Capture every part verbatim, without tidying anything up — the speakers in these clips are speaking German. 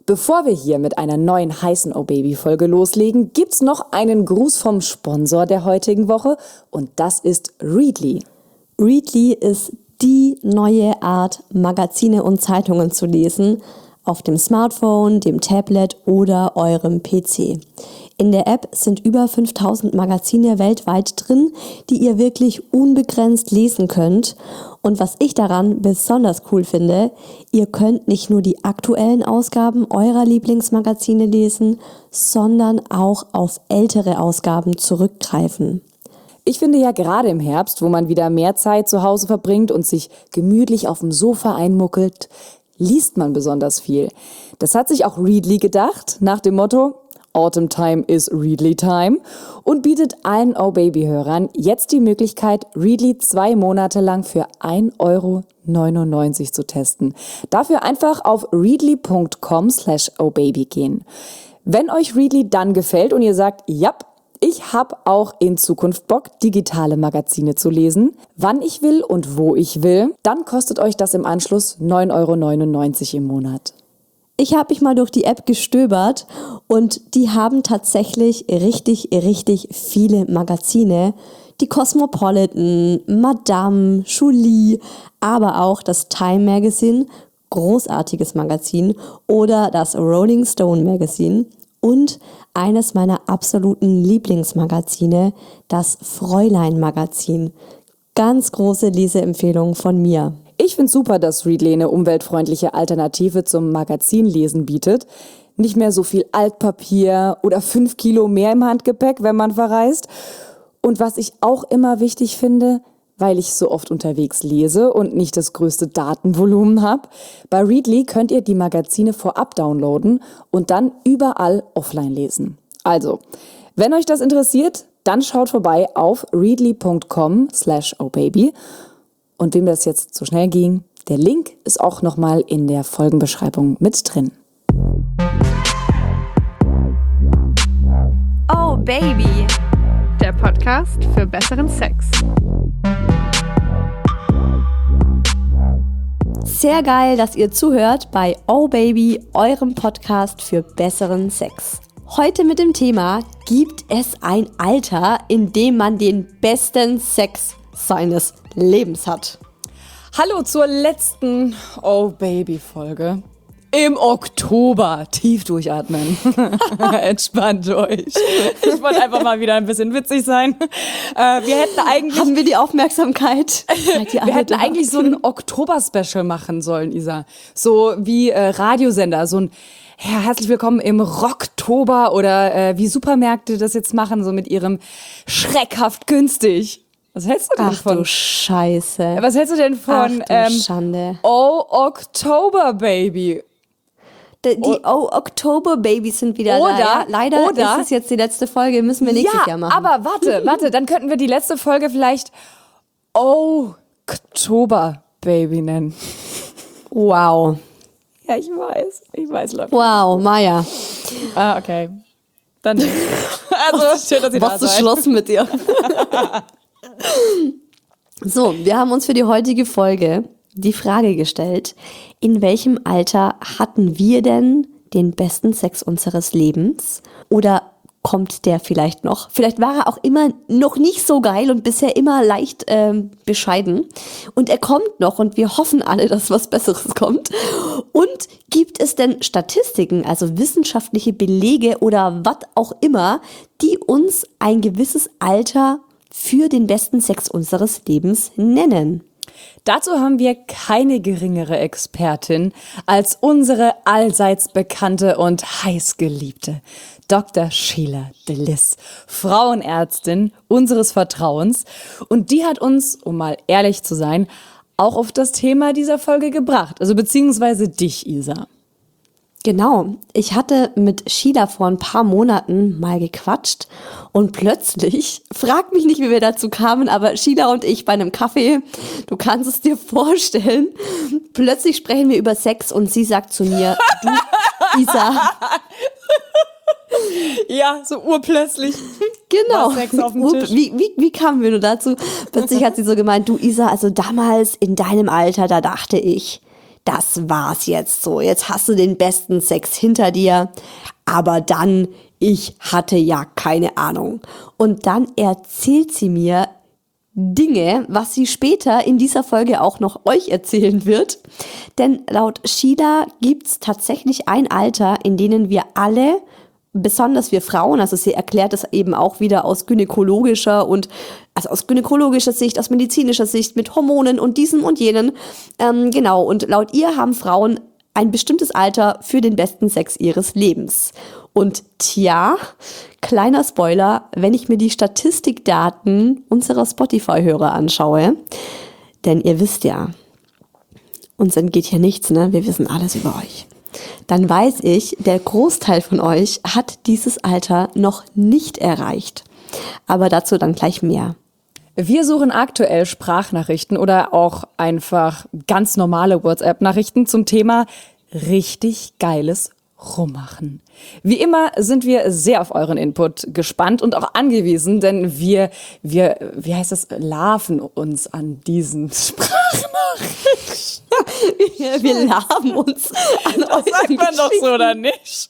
Bevor wir hier mit einer neuen heißen Oh Baby Folge loslegen, gibt's noch einen Gruß vom Sponsor der heutigen Woche und das ist Readly. Readly ist die neue Art, Magazine und Zeitungen zu lesen, auf dem Smartphone, dem Tablet oder eurem P C. In der App sind über fünftausend Magazine weltweit drin, die ihr wirklich unbegrenzt lesen könnt. Und was ich daran besonders cool finde, ihr könnt nicht nur die aktuellen Ausgaben eurer Lieblingsmagazine lesen, sondern auch auf ältere Ausgaben zurückgreifen. Ich finde ja gerade im Herbst, wo man wieder mehr Zeit zu Hause verbringt und sich gemütlich auf dem Sofa einmuckelt, liest man besonders viel. Das hat sich auch Readly gedacht, nach dem Motto Autumn Time is Readly Time und bietet allen Oh Baby-Hörern jetzt die Möglichkeit, Readly zwei Monate lang für ein Euro neunundneunzig zu testen. Dafür einfach auf readly punkt com slash oh baby gehen. Wenn euch Readly dann gefällt und ihr sagt, ja, ich habe auch in Zukunft Bock, digitale Magazine zu lesen, wann ich will und wo ich will, dann kostet euch das im Anschluss neun Euro neunundneunzig im Monat. Ich habe mich mal durch die App gestöbert und die haben tatsächlich richtig, richtig viele Magazine. Die Cosmopolitan, Madame, Julie, aber auch das Time Magazine, großartiges Magazin, oder das Rolling Stone Magazine und eines meiner absoluten Lieblingsmagazine, das Fräulein Magazin. Ganz große Leseempfehlung von mir. Ich finde super, dass Readly eine umweltfreundliche Alternative zum Magazinlesen bietet. Nicht mehr so viel Altpapier oder fünf Kilo mehr im Handgepäck, wenn man verreist. Und was ich auch immer wichtig finde, weil ich so oft unterwegs lese und nicht das größte Datenvolumen habe, bei Readly könnt ihr die Magazine vorab downloaden und dann überall offline lesen. Also, wenn euch das interessiert, dann schaut vorbei auf readly punkt com slash oh baby. Und wem das jetzt zu schnell ging, der Link ist auch nochmal in der Folgenbeschreibung mit drin. Oh Baby, der Podcast für besseren Sex. Sehr geil, dass ihr zuhört bei Oh Baby, eurem Podcast für besseren Sex. Heute mit dem Thema: Gibt es ein Alter, in dem man den besten Sex seines Lebens hat? Hallo zur letzten Oh Baby Folge. Im Oktober. Tief durchatmen. Entspannt euch. Ich wollte einfach mal wieder ein bisschen witzig sein. Äh, wir hätten eigentlich... Haben wir die Aufmerksamkeit? wir hätten eigentlich so ein Oktober-Special machen sollen, Isa. So wie äh, Radiosender, so ein ja, herzlich willkommen im Rocktober oder äh, wie Supermärkte das jetzt machen, so mit ihrem schreckhaft günstig. Was hältst du denn Ach von? Ach du Scheiße. Was hältst du denn von Ach du ähm, Schande. Oh Oktober Baby? Die, die Oh Oktober Babys sind wieder oder, da. Ja? Leider oder, ist es jetzt die letzte Folge, müssen wir nächstes ja, Jahr machen. Aber warte, warte, dann könnten wir die letzte Folge vielleicht Oh Oktober Baby nennen. Wow. Ja, ich weiß, ich weiß, Leute. Wow, Maja. Ah, okay. Dann nicht. Also, schön, dass ihr da Was seid. ist Schluss mit dir? So, wir haben uns für die heutige Folge die Frage gestellt, in welchem Alter hatten wir denn den besten Sex unseres Lebens? Oder kommt der vielleicht noch? Vielleicht war er auch immer noch nicht so geil und bisher immer leicht ähm, bescheiden. Und er kommt noch und wir hoffen alle, dass was Besseres kommt. Und gibt es denn Statistiken, also wissenschaftliche Belege oder was auch immer, die uns ein gewisses Alter für den besten Sex unseres Lebens nennen? Dazu haben wir keine geringere Expertin als unsere allseits bekannte und heißgeliebte Doktor Sheila Delis, Frauenärztin unseres Vertrauens. Und die hat uns, um mal ehrlich zu sein, auch auf das Thema dieser Folge gebracht. Also beziehungsweise dich, Isa. Genau, ich hatte mit Sheila vor ein paar Monaten mal gequatscht und plötzlich, frag mich nicht, wie wir dazu kamen, aber Sheila und ich bei einem Kaffee, du kannst es dir vorstellen, plötzlich sprechen wir über Sex und sie sagt zu mir, du, Isa. Ja, so urplötzlich. Genau. Sex auf dem Tisch. Wie, wie, wie kamen wir nur dazu? Plötzlich hat sie so gemeint, du Isa, also damals in deinem Alter, da dachte ich, das war's jetzt so, jetzt hast du den besten Sex hinter dir, aber dann, ich hatte ja keine Ahnung. Und dann erzählt sie mir Dinge, was sie später in dieser Folge auch noch euch erzählen wird. Denn laut Sheila gibt's tatsächlich ein Alter, in denen wir alle, besonders wir Frauen, also sie erklärt es eben auch wieder aus gynäkologischer und also aus gynäkologischer Sicht, aus medizinischer Sicht, mit Hormonen und diesem und jenen. Ähm, genau, und laut ihr haben Frauen ein bestimmtes Alter für den besten Sex ihres Lebens. Und tja, kleiner Spoiler, wenn ich mir die Statistikdaten unserer Spotify-Hörer anschaue, denn ihr wisst ja, uns entgeht hier nichts, ne? Wir wissen alles über euch. Dann weiß ich, der Großteil von euch hat dieses Alter noch nicht erreicht. Aber dazu dann gleich mehr. Wir suchen aktuell Sprachnachrichten oder auch einfach ganz normale WhatsApp-Nachrichten zum Thema richtig geiles Rummachen. Wie immer sind wir sehr auf euren Input gespannt und auch angewiesen, denn wir, wir, wie heißt das, larven uns an diesen Sprachnachrichten. wir, wir larven uns an das euren sagt man doch so, oder nicht?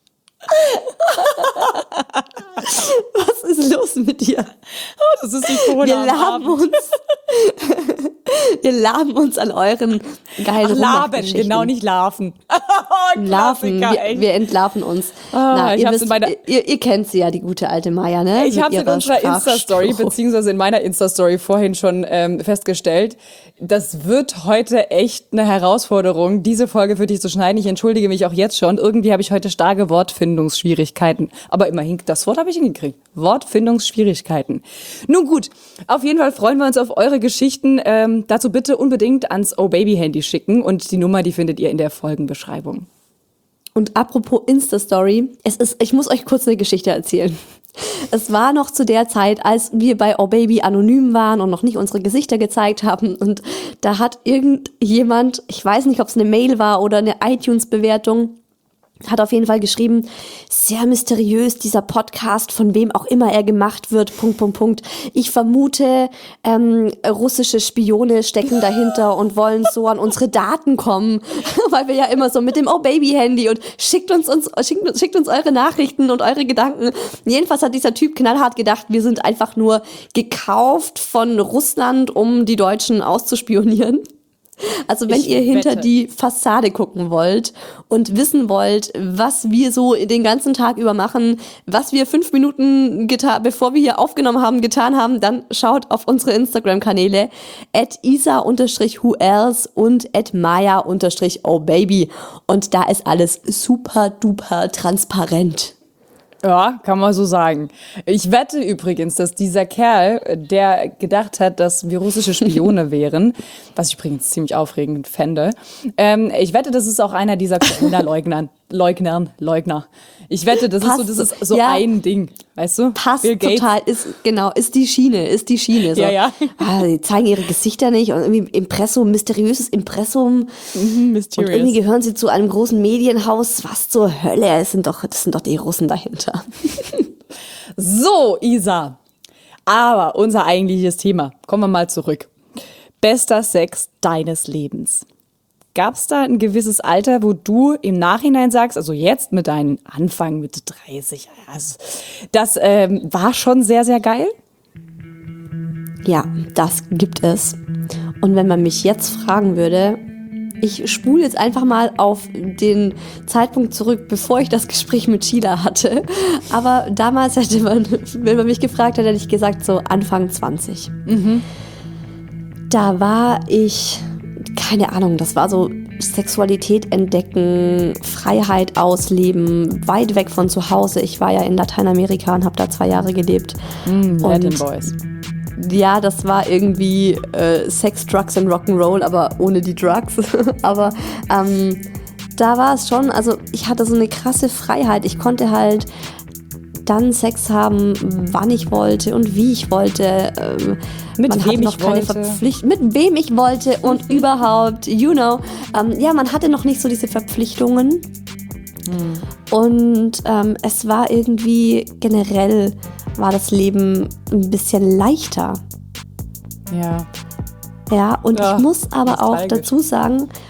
Was ist los mit dir? Oh, das ist die Corona. Wir laben uns. Wir laben uns an euren geilen Ach, laben, genau, nicht larven. Larven, wir, wir entlarven uns. Oh, Na, ich ihr, hab's wisst, in meiner ihr, ihr kennt sie ja, die gute alte Maya, ne? Ich habe es in unserer Insta-Story, beziehungsweise in meiner Insta-Story vorhin schon ähm, festgestellt. Das wird heute echt eine Herausforderung, diese Folge für dich zu schneiden. Ich entschuldige mich auch jetzt schon. Irgendwie habe ich heute starke Wortfindungsschwierigkeiten. Aber immerhin, das Wort habe ich hingekriegt. Wortfindungsschwierigkeiten. Nun gut, auf jeden Fall freuen wir uns auf eure Geschichten. Ähm, dazu bitte unbedingt ans Oh-Baby-Handy schicken. Und die Nummer, die findet ihr in der Folgenbeschreibung. Und apropos Insta-Story, es ist, ich muss euch kurz eine Geschichte erzählen. Es war noch zu der Zeit, als wir bei Oh Baby anonym waren und noch nicht unsere Gesichter gezeigt haben. Und da hat irgendjemand, ich weiß nicht, ob es eine Mail war oder eine iTunes-Bewertung, hat auf jeden Fall geschrieben, sehr mysteriös dieser Podcast, von wem auch immer er gemacht wird, Punkt, Punkt, Punkt. Ich vermute, ähm, russische Spione stecken dahinter und wollen so an unsere Daten kommen, weil wir ja immer so mit dem Oh-Baby-Handy und schickt uns, uns, schickt, schickt uns eure Nachrichten und eure Gedanken. Jedenfalls hat dieser Typ knallhart gedacht, wir sind einfach nur gekauft von Russland, um die Deutschen auszuspionieren. Also wenn ich ihr hinter wette. die Fassade gucken wollt und wissen wollt, was wir so den ganzen Tag über machen, was wir fünf Minuten getan, bevor wir hier aufgenommen haben, getan haben, dann schaut auf unsere Instagram-Kanäle at isa unterstrich who else und at maya unterstrich oh baby. Und da ist alles super duper transparent. Ja, kann man so sagen. Ich wette übrigens, dass dieser Kerl, der gedacht hat, dass wir russische Spione wären, was ich übrigens ziemlich aufregend fände, ähm, ich wette, das ist auch einer dieser Corona-Leugnern, Leugnern, Leugner. Ich wette, das Passt, ist so, das ist so ja, ein Ding, weißt du? Passt Bill Gates. total, ist, genau, ist die Schiene, ist die Schiene. So. Ja, ja. Ah, die zeigen ihre Gesichter nicht und irgendwie Impressum, mysteriöses Impressum. Mhm, mysterious. Und irgendwie gehören sie zu einem großen Medienhaus. Was zur Hölle? Es sind doch, das sind doch die Russen dahinter. So, Isa. Aber unser eigentliches Thema. Kommen wir mal zurück. Bester Sex deines Lebens. Gab es da ein gewisses Alter, wo du im Nachhinein sagst, also jetzt mit deinen Anfang Mitte dreißig, also das ähm, war schon sehr, sehr geil? Ja, das gibt es. Und wenn man mich jetzt fragen würde, ich spule jetzt einfach mal auf den Zeitpunkt zurück, bevor ich das Gespräch mit Sheila hatte. Aber damals hätte man, wenn man mich gefragt hätte, hätte ich gesagt so Anfang zwanzig. Mhm. Da war ich, keine Ahnung, das war so Sexualität entdecken, Freiheit ausleben, weit weg von zu Hause. Ich war ja in Lateinamerika und habe da zwei Jahre gelebt. Mm, Latin Boys. Ja, das war irgendwie äh, Sex, Drugs und Rock'n'Roll, aber ohne die Drugs. aber ähm, da war es schon, also ich hatte so eine krasse Freiheit. Ich konnte halt dann Sex haben, wann ich wollte und wie ich wollte. Ähm, mit man wem hatte noch ich keine wollte. Verpflicht- mit wem ich wollte und überhaupt, you know. Ähm, ja, man hatte noch nicht so diese Verpflichtungen. Hm. Und ähm, es war irgendwie generell war das Leben ein bisschen leichter. Ja. Ja, und Ja, ich muss aber auch nostalgisch. dazu sagen,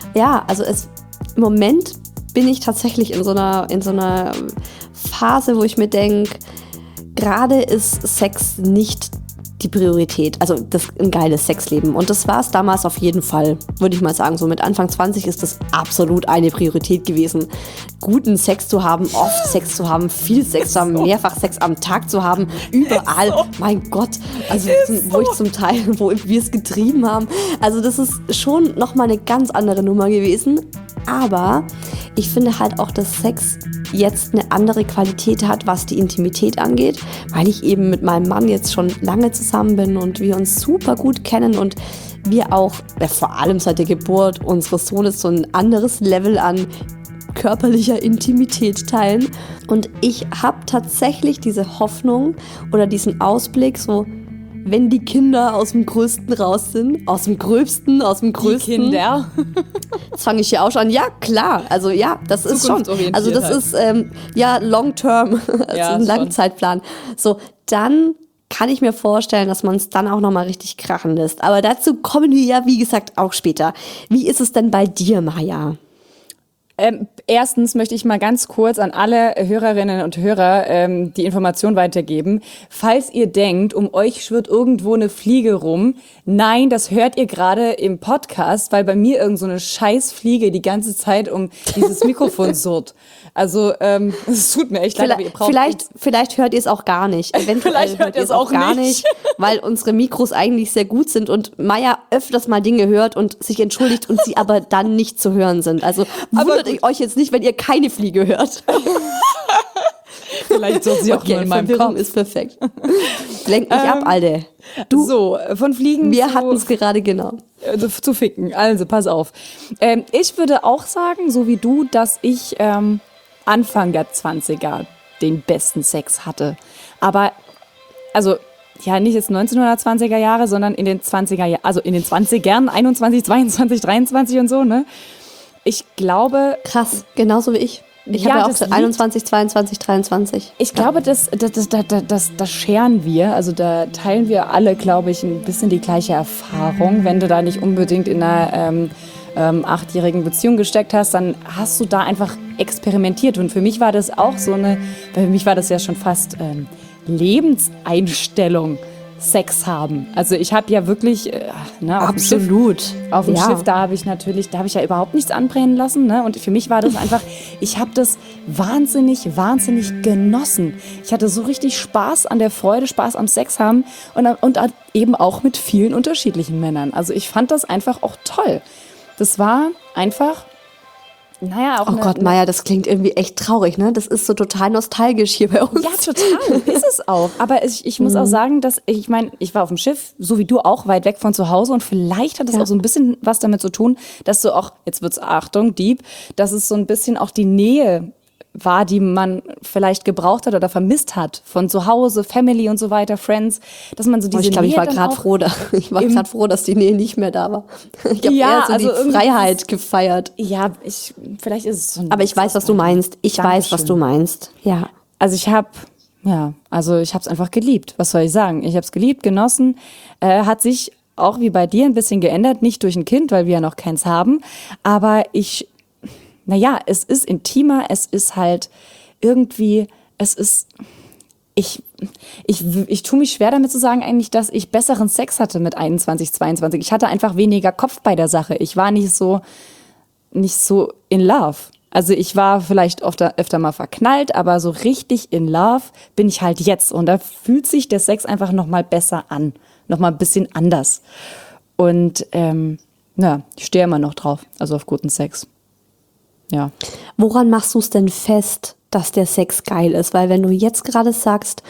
Ja, also es, im Moment bin ich tatsächlich in so einer, in so einer Phase, wo ich mir denke, gerade ist Sex nicht die Priorität, also das ein geiles Sexleben. Und das war es damals auf jeden Fall, würde ich mal sagen. So mit Anfang zwanzig ist das absolut eine Priorität gewesen. Guten Sex zu haben, oft Sex zu haben, viel Sex zu haben, mehrfach Sex am Tag zu haben, überall. So. Mein Gott, also zum, wo ich zum Teil, wo wir es getrieben haben. Also das ist schon nochmal eine ganz andere Nummer gewesen. Aber ich finde halt auch, dass Sex jetzt eine andere Qualität hat, was die Intimität angeht, weil ich eben mit meinem Mann jetzt schon lange zusammen bin und wir uns super gut kennen und wir auch, ja, vor allem seit der Geburt unseres Sohnes, so ein anderes Level an körperlicher Intimität teilen. Und ich habe tatsächlich diese Hoffnung oder diesen Ausblick, so wenn die Kinder aus dem Größten raus sind, aus dem Gröbsten, aus dem Größten. Die Kinder. Das fange ich hier auch schon an. Ja, klar. Also ja, das ist schon. Also das ist ähm, ja long term, also ja, ein Langzeitplan. So, dann kann ich mir vorstellen, dass man es dann auch nochmal richtig krachen lässt. Aber dazu kommen wir ja, wie gesagt, auch später. Wie ist es denn bei dir, Maja? Ähm, erstens möchte ich mal ganz kurz an alle Hörerinnen und Hörer ähm, die Information weitergeben. Falls ihr denkt, um euch schwirrt irgendwo eine Fliege rum, nein, das hört ihr gerade im Podcast, weil bei mir irgend so eine Scheißfliege die ganze Zeit um dieses Mikrofon surrt. Also ähm, es tut mir echt leid, aber ihr braucht vielleicht, vielleicht hört ihr es auch gar nicht. Eventuell vielleicht hört ihr es auch gar nicht, nicht, weil unsere Mikros eigentlich sehr gut sind und Maja öfters mal Dinge hört und sich entschuldigt und sie aber dann nicht zu hören sind. Also wundert euch jetzt nicht, wenn ihr keine Fliege hört. Vielleicht so sie auch okay, nur in meinem Verwirrung Kopf. Ist perfekt. Lenk mich ähm, ab, Alter. Du, so, von Fliegen wir zu, hatten es gerade genau. Äh, zu ficken. Also, pass auf. Ähm, ich würde auch sagen, so wie du, dass ich ähm, Anfang der zwanziger den besten Sex hatte. Aber, also, ja, nicht jetzt neunzehnhundertzwanziger Jahre, sondern in den zwanziger Jahren, also in den zwanzigern, einundzwanzig, zweiundzwanzig, dreiundzwanzig und so, ne? Ich glaube... Krass, genauso wie ich. Ich ja, habe ja auch das einundzwanzig, zweiundzwanzig, dreiundzwanzig. Ich glaube, das, das, das, das, das, das scheren wir. Also da teilen wir alle, glaube ich, ein bisschen die gleiche Erfahrung. Wenn du da nicht unbedingt in einer ähm, ähm, achtjährigen Beziehung gesteckt hast, dann hast du da einfach experimentiert. Und für mich war das auch so eine, für mich war das ja schon fast ähm, Lebenseinstellung. Sex haben. Also ich habe ja wirklich äh, ne, auf absolut dem Schiff, auf dem ja. Schiff, da habe ich natürlich, da habe ich ja überhaupt nichts anbrennen lassen, ne? Und für mich war das einfach, ich habe das wahnsinnig, wahnsinnig genossen. Ich hatte so richtig Spaß an der Freude, Spaß am Sex haben und, und eben auch mit vielen unterschiedlichen Männern. Also ich fand das einfach auch toll. Das war einfach Naja, auch oh eine, Gott, Maja, das klingt irgendwie echt traurig, ne? Das ist so total nostalgisch hier bei uns. Ja, total, ist es auch. Aber ich, ich muss mhm. auch sagen, dass ich, ich meine, ich war auf dem Schiff, so wie du auch, weit weg von zu Hause und vielleicht hat es ja. auch so ein bisschen was damit zu tun, dass du auch, jetzt wird's, Achtung, Dieb, dass es so ein bisschen auch die Nähe war, die man vielleicht gebraucht hat oder vermisst hat von zu Hause, Family und so weiter, Friends, dass man so diese oh, ich glaube, ich war Nähe gerade froh, da, ich war gerade froh, dass die Nähe nicht mehr da war. Ich habe ja, eher so also die Freiheit gefeiert. Ja, ich, vielleicht ist es so ein Aber ich weiß, was du meinst. Ich Dankeschön. weiß, was du meinst. Ja. Also ich habe, ja, also ich habe es einfach geliebt. Was soll ich sagen? Ich habe es geliebt, genossen. Äh, hat sich auch wie bei dir ein bisschen geändert, nicht durch ein Kind, weil wir ja noch keins haben. Aber ich, naja, es ist intimer, es ist halt irgendwie, es ist, ich, ich, ich tue mich schwer damit zu sagen eigentlich, dass ich besseren Sex hatte mit einundzwanzig, zweiundzwanzig. Ich hatte einfach weniger Kopf bei der Sache. Ich war nicht so, nicht so in love. Also ich war vielleicht öfter, öfter mal verknallt, aber so richtig in love bin ich halt jetzt. Und da fühlt sich der Sex einfach nochmal besser an. Nochmal ein bisschen anders. Und ähm, ja, ich stehe immer noch drauf, also auf guten Sex. Ja. Woran machst du es denn fest, dass der Sex geil ist? Weil wenn du jetzt gerade sagst,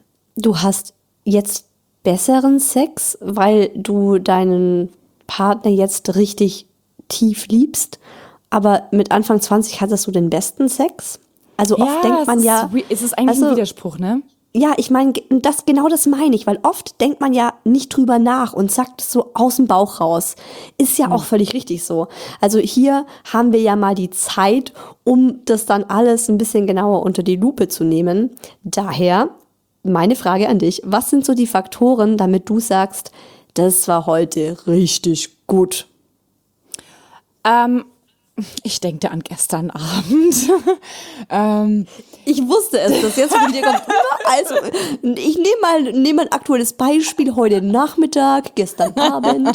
du hast jetzt besseren Sex, weil du deinen Partner jetzt richtig tief liebst, aber mit Anfang zwanzig hattest du den besten Sex? Also oft ja, denkt man es ja... Ist, es ist eigentlich also, ein Widerspruch, ne? Ja, ich meine, das, genau das meine ich, weil oft denkt man ja nicht drüber nach und sagt es so aus dem Bauch raus. Ist ja auch völlig richtig so. Also hier haben wir ja mal die Zeit, um das dann alles ein bisschen genauer unter die Lupe zu nehmen. Daher meine Frage an dich, was sind so die Faktoren, damit du sagst, das war heute richtig gut? Ähm, Ich denke an gestern Abend. ähm, Ich wusste es, dass jetzt von dir kommt. Also, ich nehme mal, nehm mal ein aktuelles Beispiel. Heute Nachmittag, gestern Abend.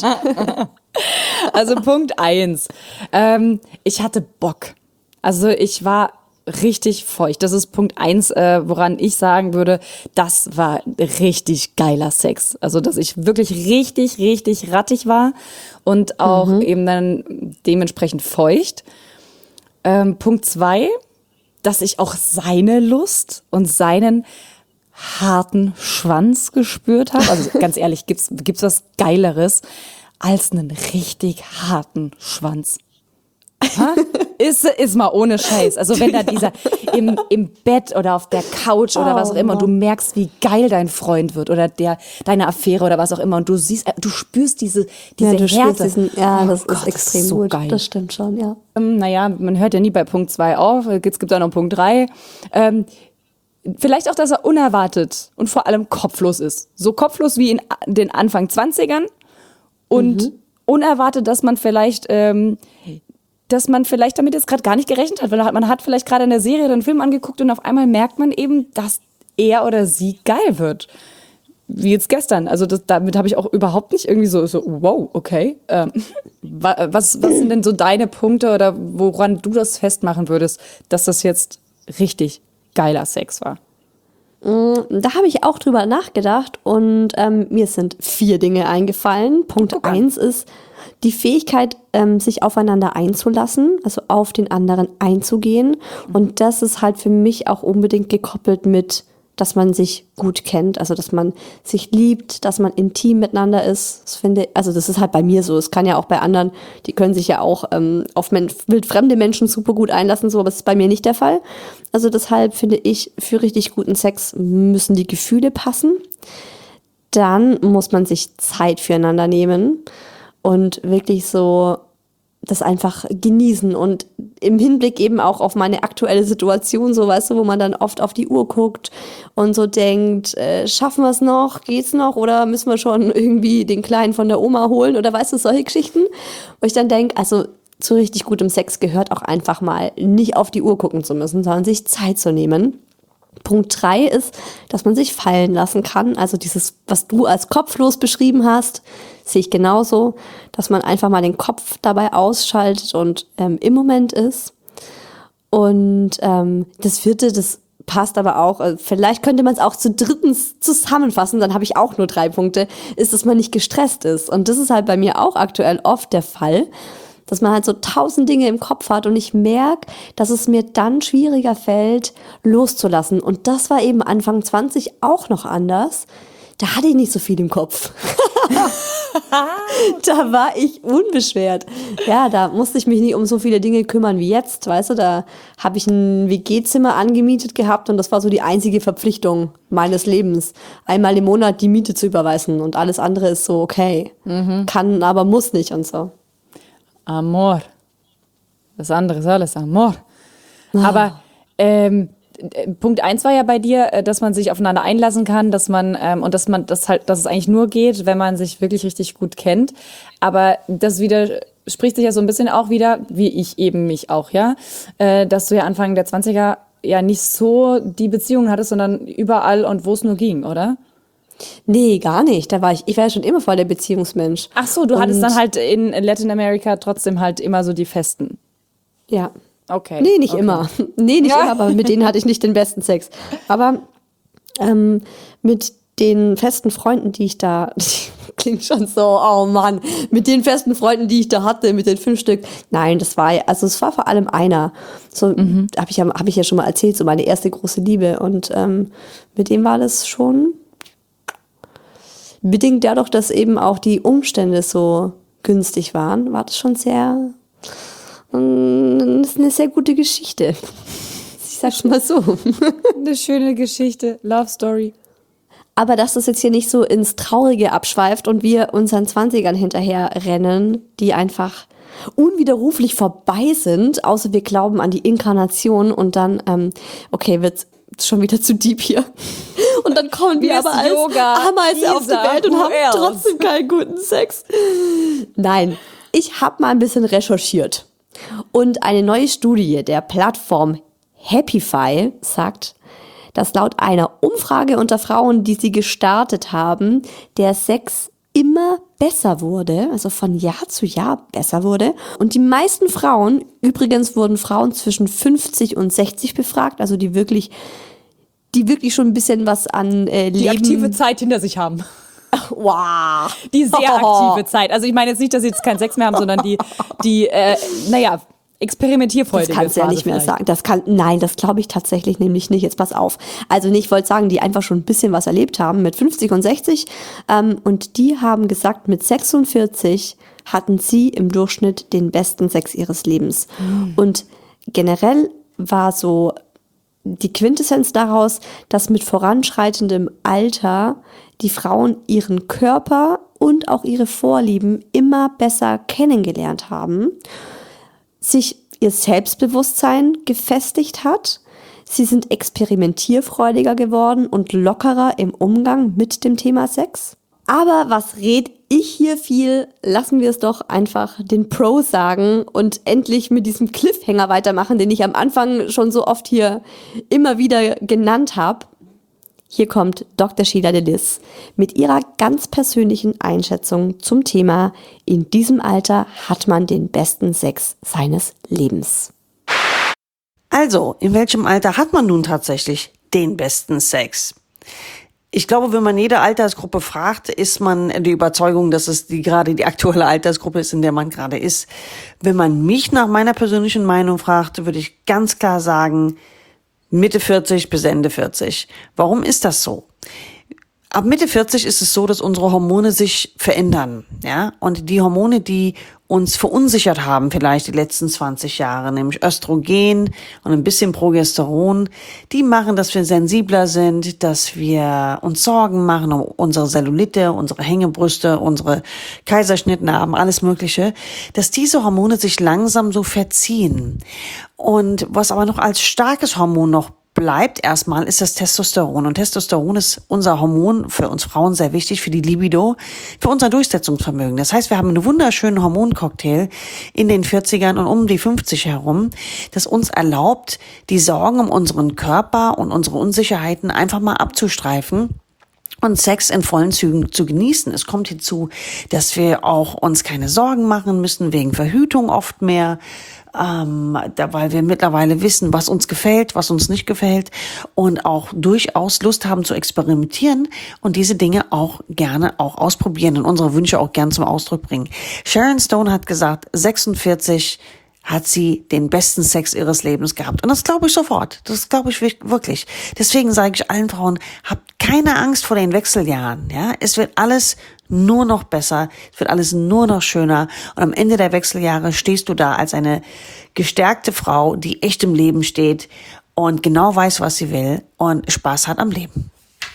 also Punkt eins. Ähm, ich hatte Bock. Also ich war richtig feucht. Das ist Punkt eins, äh, woran ich sagen würde, das war richtig geiler Sex. Also, dass ich wirklich richtig, richtig rattig war und auch mhm. eben dann dementsprechend feucht. Ähm, Punkt zwei, dass ich auch seine Lust und seinen harten Schwanz gespürt habe. Also ganz ehrlich, gibt's, gibt's was Geileres als einen richtig harten Schwanz? Ha? Ist, ist mal ohne Scheiß. Also wenn da dieser im, im Bett oder auf der Couch oder oh, was auch immer und du merkst, wie geil dein Freund wird oder der deine Affäre oder was auch immer und du siehst, du spürst diese diese ja, du Härte. Diesen, ja, oh das Gott, ist extrem so gut. Geil. Das stimmt schon, ja. Ähm, naja, man hört ja nie bei Punkt zwei auf. Jetzt gibt es auch noch Punkt drei. Ähm, vielleicht auch, dass er unerwartet und vor allem kopflos ist. So kopflos wie in den Anfang zwanzigern und mhm. unerwartet, dass man vielleicht ähm, dass man vielleicht damit jetzt gerade gar nicht gerechnet hat, weil man hat vielleicht gerade in der Serie oder einen Film angeguckt und auf einmal merkt man eben, dass er oder sie geil wird. Wie jetzt gestern. Also das, damit habe ich auch überhaupt nicht irgendwie so, so wow, okay. Ähm, was, was sind denn so deine Punkte oder woran du das festmachen würdest, dass das jetzt richtig geiler Sex war? Da habe ich auch drüber nachgedacht und ähm, mir sind vier Dinge eingefallen. Punkt okay. eins ist die Fähigkeit, ähm, sich aufeinander einzulassen, also auf den anderen einzugehen. Und das ist halt für mich auch unbedingt gekoppelt mit, dass man sich gut kennt, also dass man sich liebt, dass man intim miteinander ist. Das finde, also das ist halt bei mir so. Es kann ja auch bei anderen, die können sich ja auch ähm, auf men- wildfremde Menschen super gut einlassen, so, aber das ist bei mir nicht der Fall. Also deshalb finde ich, für richtig guten Sex müssen die Gefühle passen. Dann muss man sich Zeit füreinander nehmen und wirklich so das einfach genießen und im Hinblick eben auch auf meine aktuelle Situation, so weißt du, wo man dann oft auf die Uhr guckt und so denkt, äh, schaffen wir es noch, geht's noch oder müssen wir schon irgendwie den Kleinen von der Oma holen oder weißt du, solche Geschichten. Wo ich dann denke, also zu richtig gutem Sex gehört auch einfach mal nicht auf die Uhr gucken zu müssen, sondern sich Zeit zu nehmen. Punkt drei ist, dass man sich fallen lassen kann. Also dieses, was du als kopflos beschrieben hast, sehe ich genauso, dass man einfach mal den Kopf dabei ausschaltet und ähm, im Moment ist. Und ähm, das vierte, das passt aber auch, äh, vielleicht könnte man es auch zu drittens zusammenfassen, dann habe ich auch nur drei Punkte, ist, dass man nicht gestresst ist. Und das ist halt bei mir auch aktuell oft der Fall, dass man halt so tausend Dinge im Kopf hat und ich merke, dass es mir dann schwieriger fällt, loszulassen. Und das war eben Anfang zwanzig auch noch anders. Da hatte ich nicht so viel im Kopf. Da war ich unbeschwert. Ja, da musste ich mich nicht um so viele Dinge kümmern wie jetzt, weißt du, da habe ich ein W G-Zimmer angemietet gehabt und das war so die einzige Verpflichtung meines Lebens, einmal im Monat die Miete zu überweisen und alles andere ist so okay, mhm. kann, aber muss nicht und so. Amor. Das andere ist alles Amor. Oh. Aber ähm, Punkt eins war ja bei dir, dass man sich aufeinander einlassen kann, dass man ähm, und dass man das halt, dass es eigentlich nur geht, wenn man sich wirklich richtig gut kennt. Aber das widerspricht sich ja so ein bisschen auch wieder, wie ich eben mich auch, ja, äh, dass du ja Anfang der zwanziger ja nicht so die Beziehungen hattest, sondern überall und wo es nur ging, oder? Nee, gar nicht. Da war ich, ich war ja schon immer voll der Beziehungsmensch. Ach so, du und hattest dann halt in Latin America trotzdem halt immer so die Festen. Ja. Okay. Nee, nicht okay. immer. Nee, nicht ja. immer, aber mit denen hatte ich nicht den besten Sex. Aber ähm, mit den festen Freunden, die ich da, klingt schon so, oh Mann, mit den festen Freunden, die ich da hatte, mit den fünf Stück, nein, das war, also es war vor allem einer. So mhm. habe ich, ja, hab ich ja schon mal erzählt, so meine erste große Liebe. Und ähm, mit dem war das schon bedingt dadurch, dass eben auch die Umstände so günstig waren, war das schon sehr, das ist eine sehr gute Geschichte. Ich sag's mal so. Eine schöne Geschichte, Love Story. Aber dass das jetzt hier nicht so ins Traurige abschweift und wir unseren Zwanzigern hinterher rennen, die einfach unwiderruflich vorbei sind, außer wir glauben an die Inkarnation und dann, ähm, okay, wird's schon wieder zu deep hier. Und dann kommen wir aber als Ameise auf die Welt und haben trotzdem keinen guten Sex. Nein, ich habe mal ein bisschen recherchiert. Und eine neue Studie der Plattform Happify sagt, dass laut einer Umfrage unter Frauen, die sie gestartet haben, der Sex immer besser wurde, also von Jahr zu Jahr besser wurde. Und die meisten Frauen, übrigens wurden Frauen zwischen fünfzig und sechzig befragt, also die wirklich, die wirklich schon ein bisschen was an äh, Leben... Die aktive Zeit hinter sich haben. Wow. Die sehr aktive Zeit. Also ich meine jetzt nicht, dass sie jetzt keinen Sex mehr haben, sondern die, die äh, naja, experimentierfreudige Das kannst du ja nicht mehr vielleicht. sagen. Das kann, nein, das glaube ich tatsächlich nämlich nicht. Jetzt pass auf. Also nicht, ich wollte sagen, die einfach schon ein bisschen was erlebt haben mit fünfzig und sechzig. Ähm, und die haben gesagt, mit sechsundvierzig hatten sie im Durchschnitt den besten Sex ihres Lebens. Mhm. Und generell war so die Quintessenz daraus, dass mit voranschreitendem Alter die Frauen ihren Körper und auch ihre Vorlieben immer besser kennengelernt haben, sich ihr Selbstbewusstsein gefestigt hat, sie sind experimentierfreudiger geworden und lockerer im Umgang mit dem Thema Sex. Aber was red ich hier viel? Lassen wir es doch einfach den Pros sagen und endlich mit diesem Cliffhanger weitermachen, den ich am Anfang schon so oft hier immer wieder genannt habe. Hier kommt Doktor Sheila Delis mit ihrer ganz persönlichen Einschätzung zum Thema: In diesem Alter hat man den besten Sex seines Lebens. Also, in welchem Alter hat man nun tatsächlich den besten Sex? Ich glaube, wenn man jede Altersgruppe fragt, ist man die Überzeugung, dass es die gerade die aktuelle Altersgruppe ist, in der man gerade ist. Wenn man mich nach meiner persönlichen Meinung fragt, würde ich ganz klar sagen, Mitte vierzig bis Ende vierzig. Warum ist das so? Ab Mitte vierzig ist es so, dass unsere Hormone sich verändern, ja? Und die Hormone, die uns verunsichert haben, vielleicht die letzten zwanzig Jahre, nämlich Östrogen und ein bisschen Progesteron, die machen, dass wir sensibler sind, dass wir uns Sorgen machen um unsere Cellulite, unsere Hängebrüste, unsere Kaiserschnittnarben, alles Mögliche, dass diese Hormone sich langsam so verziehen. Und was aber noch als starkes Hormon noch bleibt erstmal, ist das Testosteron. Und Testosteron ist unser Hormon, für uns Frauen sehr wichtig, für die Libido, für unser Durchsetzungsvermögen. Das heißt, wir haben einen wunderschönen Hormoncocktail in den vierzigern und um die fünfzig herum, das uns erlaubt, die Sorgen um unseren Körper und unsere Unsicherheiten einfach mal abzustreifen und Sex in vollen Zügen zu genießen. Es kommt hinzu, dass wir auch uns keine Sorgen machen müssen, wegen Verhütung oft mehr, ähm, da, weil wir mittlerweile wissen, was uns gefällt, was uns nicht gefällt und auch durchaus Lust haben zu experimentieren und diese Dinge auch gerne auch ausprobieren und unsere Wünsche auch gern zum Ausdruck bringen. Sharon Stone hat gesagt, sechsundvierzig hat sie den besten Sex ihres Lebens gehabt. Und das glaube ich sofort. Das glaube ich wirklich. Deswegen sage ich allen Frauen, habt keine Angst vor den Wechseljahren. Ja, es wird alles nur noch besser. Es wird alles nur noch schöner. Und am Ende der Wechseljahre stehst du da als eine gestärkte Frau, die echt im Leben steht und genau weiß, was sie will und Spaß hat am Leben.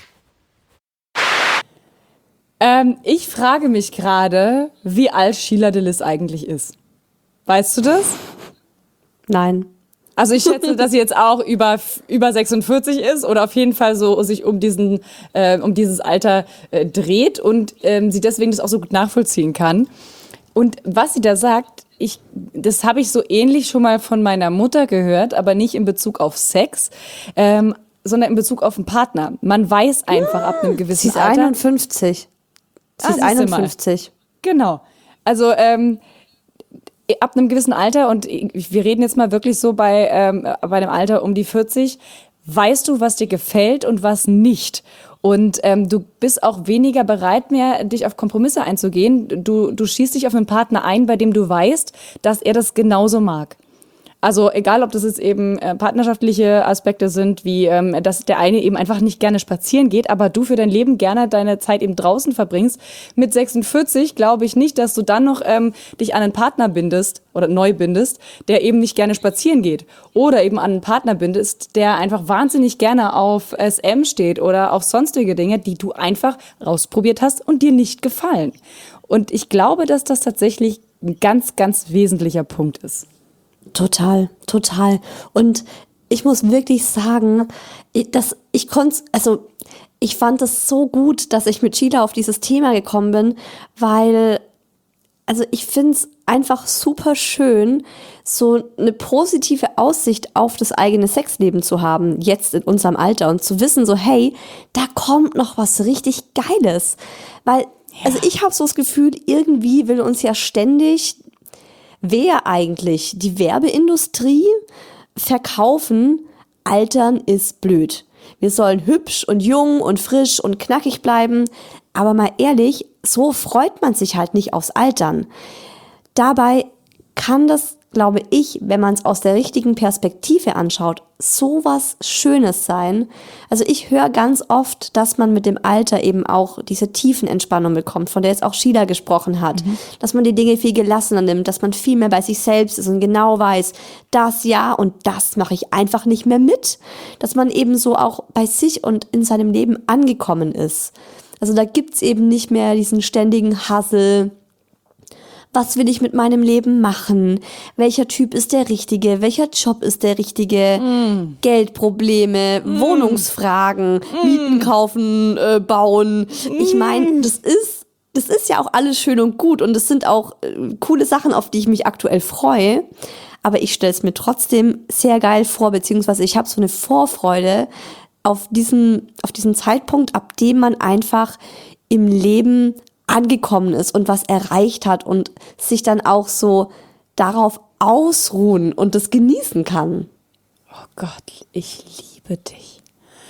Ähm, ich frage mich gerade, wie alt Sheila Delis eigentlich ist. Weißt du das? Nein. Also ich schätze, dass sie jetzt auch über über sechsundvierzig ist oder auf jeden Fall so sich um diesen äh, um dieses Alter äh, dreht und ähm, sie deswegen das auch so gut nachvollziehen kann. Und was sie da sagt, ich das habe ich so ähnlich schon mal von meiner Mutter gehört, aber nicht in Bezug auf Sex, ähm, sondern in Bezug auf einen Partner. Man weiß einfach ab einem gewissen Sie ist Alter. einundfünfzig. Sie Ah, ist siehste mal. einundfünfzig. Genau. Also ähm, ab einem gewissen Alter, und wir reden jetzt mal wirklich so bei, ähm, bei einem Alter um die vierzig, weißt du, was dir gefällt und was nicht. Und ähm, du bist auch weniger bereit mehr, dich auf Kompromisse einzugehen. Du, du schießt dich auf einen Partner ein, bei dem du weißt, dass er das genauso mag. Also egal, ob das jetzt eben äh, partnerschaftliche Aspekte sind, wie ähm, dass der eine eben einfach nicht gerne spazieren geht, aber du für dein Leben gerne deine Zeit eben draußen verbringst. Mit sechsundvierzig glaube ich nicht, dass du dann noch ähm, dich an einen Partner bindest oder neu bindest, der eben nicht gerne spazieren geht. Oder eben an einen Partner bindest, der einfach wahnsinnig gerne auf S M steht oder auf sonstige Dinge, die du einfach rausprobiert hast und dir nicht gefallen. Und ich glaube, dass das tatsächlich ein ganz, ganz wesentlicher Punkt ist. Total, total. Und ich muss wirklich sagen, dass ich konnte, also ich fand es so gut, dass ich mit Sheila auf dieses Thema gekommen bin, weil also ich finde es einfach super schön, so eine positive Aussicht auf das eigene Sexleben zu haben, jetzt in unserem Alter und zu wissen so, hey, da kommt noch was richtig Geiles. Weil, also ich habe so das Gefühl, irgendwie will uns ja ständig, wer eigentlich, die Werbeindustrie verkaufen, Altern ist blöd. Wir sollen hübsch und jung und frisch und knackig bleiben. Aber mal ehrlich, so freut man sich halt nicht aufs Altern. Dabei kann das, glaube ich, wenn man es aus der richtigen Perspektive anschaut, so was Schönes sein. Also ich höre ganz oft, dass man mit dem Alter eben auch diese Tiefenentspannung bekommt, von der jetzt auch Sheila gesprochen hat. Mhm. Dass man die Dinge viel gelassener nimmt, dass man viel mehr bei sich selbst ist und genau weiß, das ja und das mache ich einfach nicht mehr mit. Dass man eben so auch bei sich und in seinem Leben angekommen ist. Also da gibt's eben nicht mehr diesen ständigen Hassel. Was will ich mit meinem Leben machen? Welcher Typ ist der Richtige? Welcher Job ist der Richtige? Mm. Geldprobleme, mm. Wohnungsfragen, mm. Mieten kaufen, äh, bauen. Mm. Ich meine, das ist, das ist ja auch alles schön und gut und das sind auch äh, coole Sachen, auf die ich mich aktuell freue. Aber ich stelle es mir trotzdem sehr geil vor, beziehungsweise ich habe so eine Vorfreude auf diesen, auf diesen Zeitpunkt, ab dem man einfach im Leben angekommen ist und was erreicht hat und sich dann auch so darauf ausruhen und das genießen kann. Oh Gott, ich liebe dich.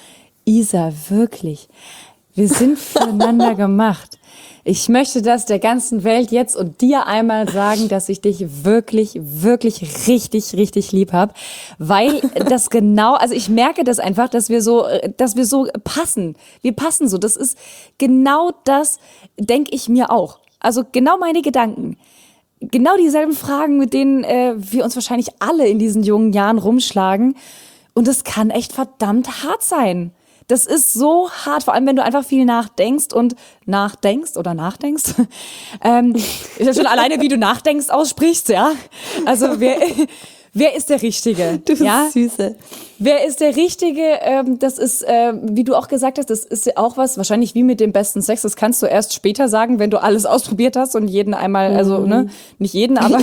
Isa, wirklich. Wir sind füreinander gemacht. Ich möchte das der ganzen Welt jetzt und dir einmal sagen, dass ich dich wirklich, wirklich richtig, richtig lieb habe, weil das genau, also ich merke das einfach, dass wir so, dass wir so passen. Wir passen so. Das ist genau das, denke ich mir auch. Also genau meine Gedanken. Genau dieselben Fragen, mit denen äh, wir uns wahrscheinlich alle in diesen jungen Jahren rumschlagen. Und das kann echt verdammt hart sein. Das ist so hart, vor allem wenn du einfach viel nachdenkst und nachdenkst oder nachdenkst. ähm, ist ja schon alleine, wie du nachdenkst, aussprichst, ja. Also wer, wer ist der Richtige? Du bist ja? Süße. Wer ist der Richtige? Ähm, das ist, äh, wie du auch gesagt hast, das ist ja auch was, wahrscheinlich wie mit dem besten Sex, das kannst du erst später sagen, wenn du alles ausprobiert hast und jeden einmal, also ne, nicht jeden, aber,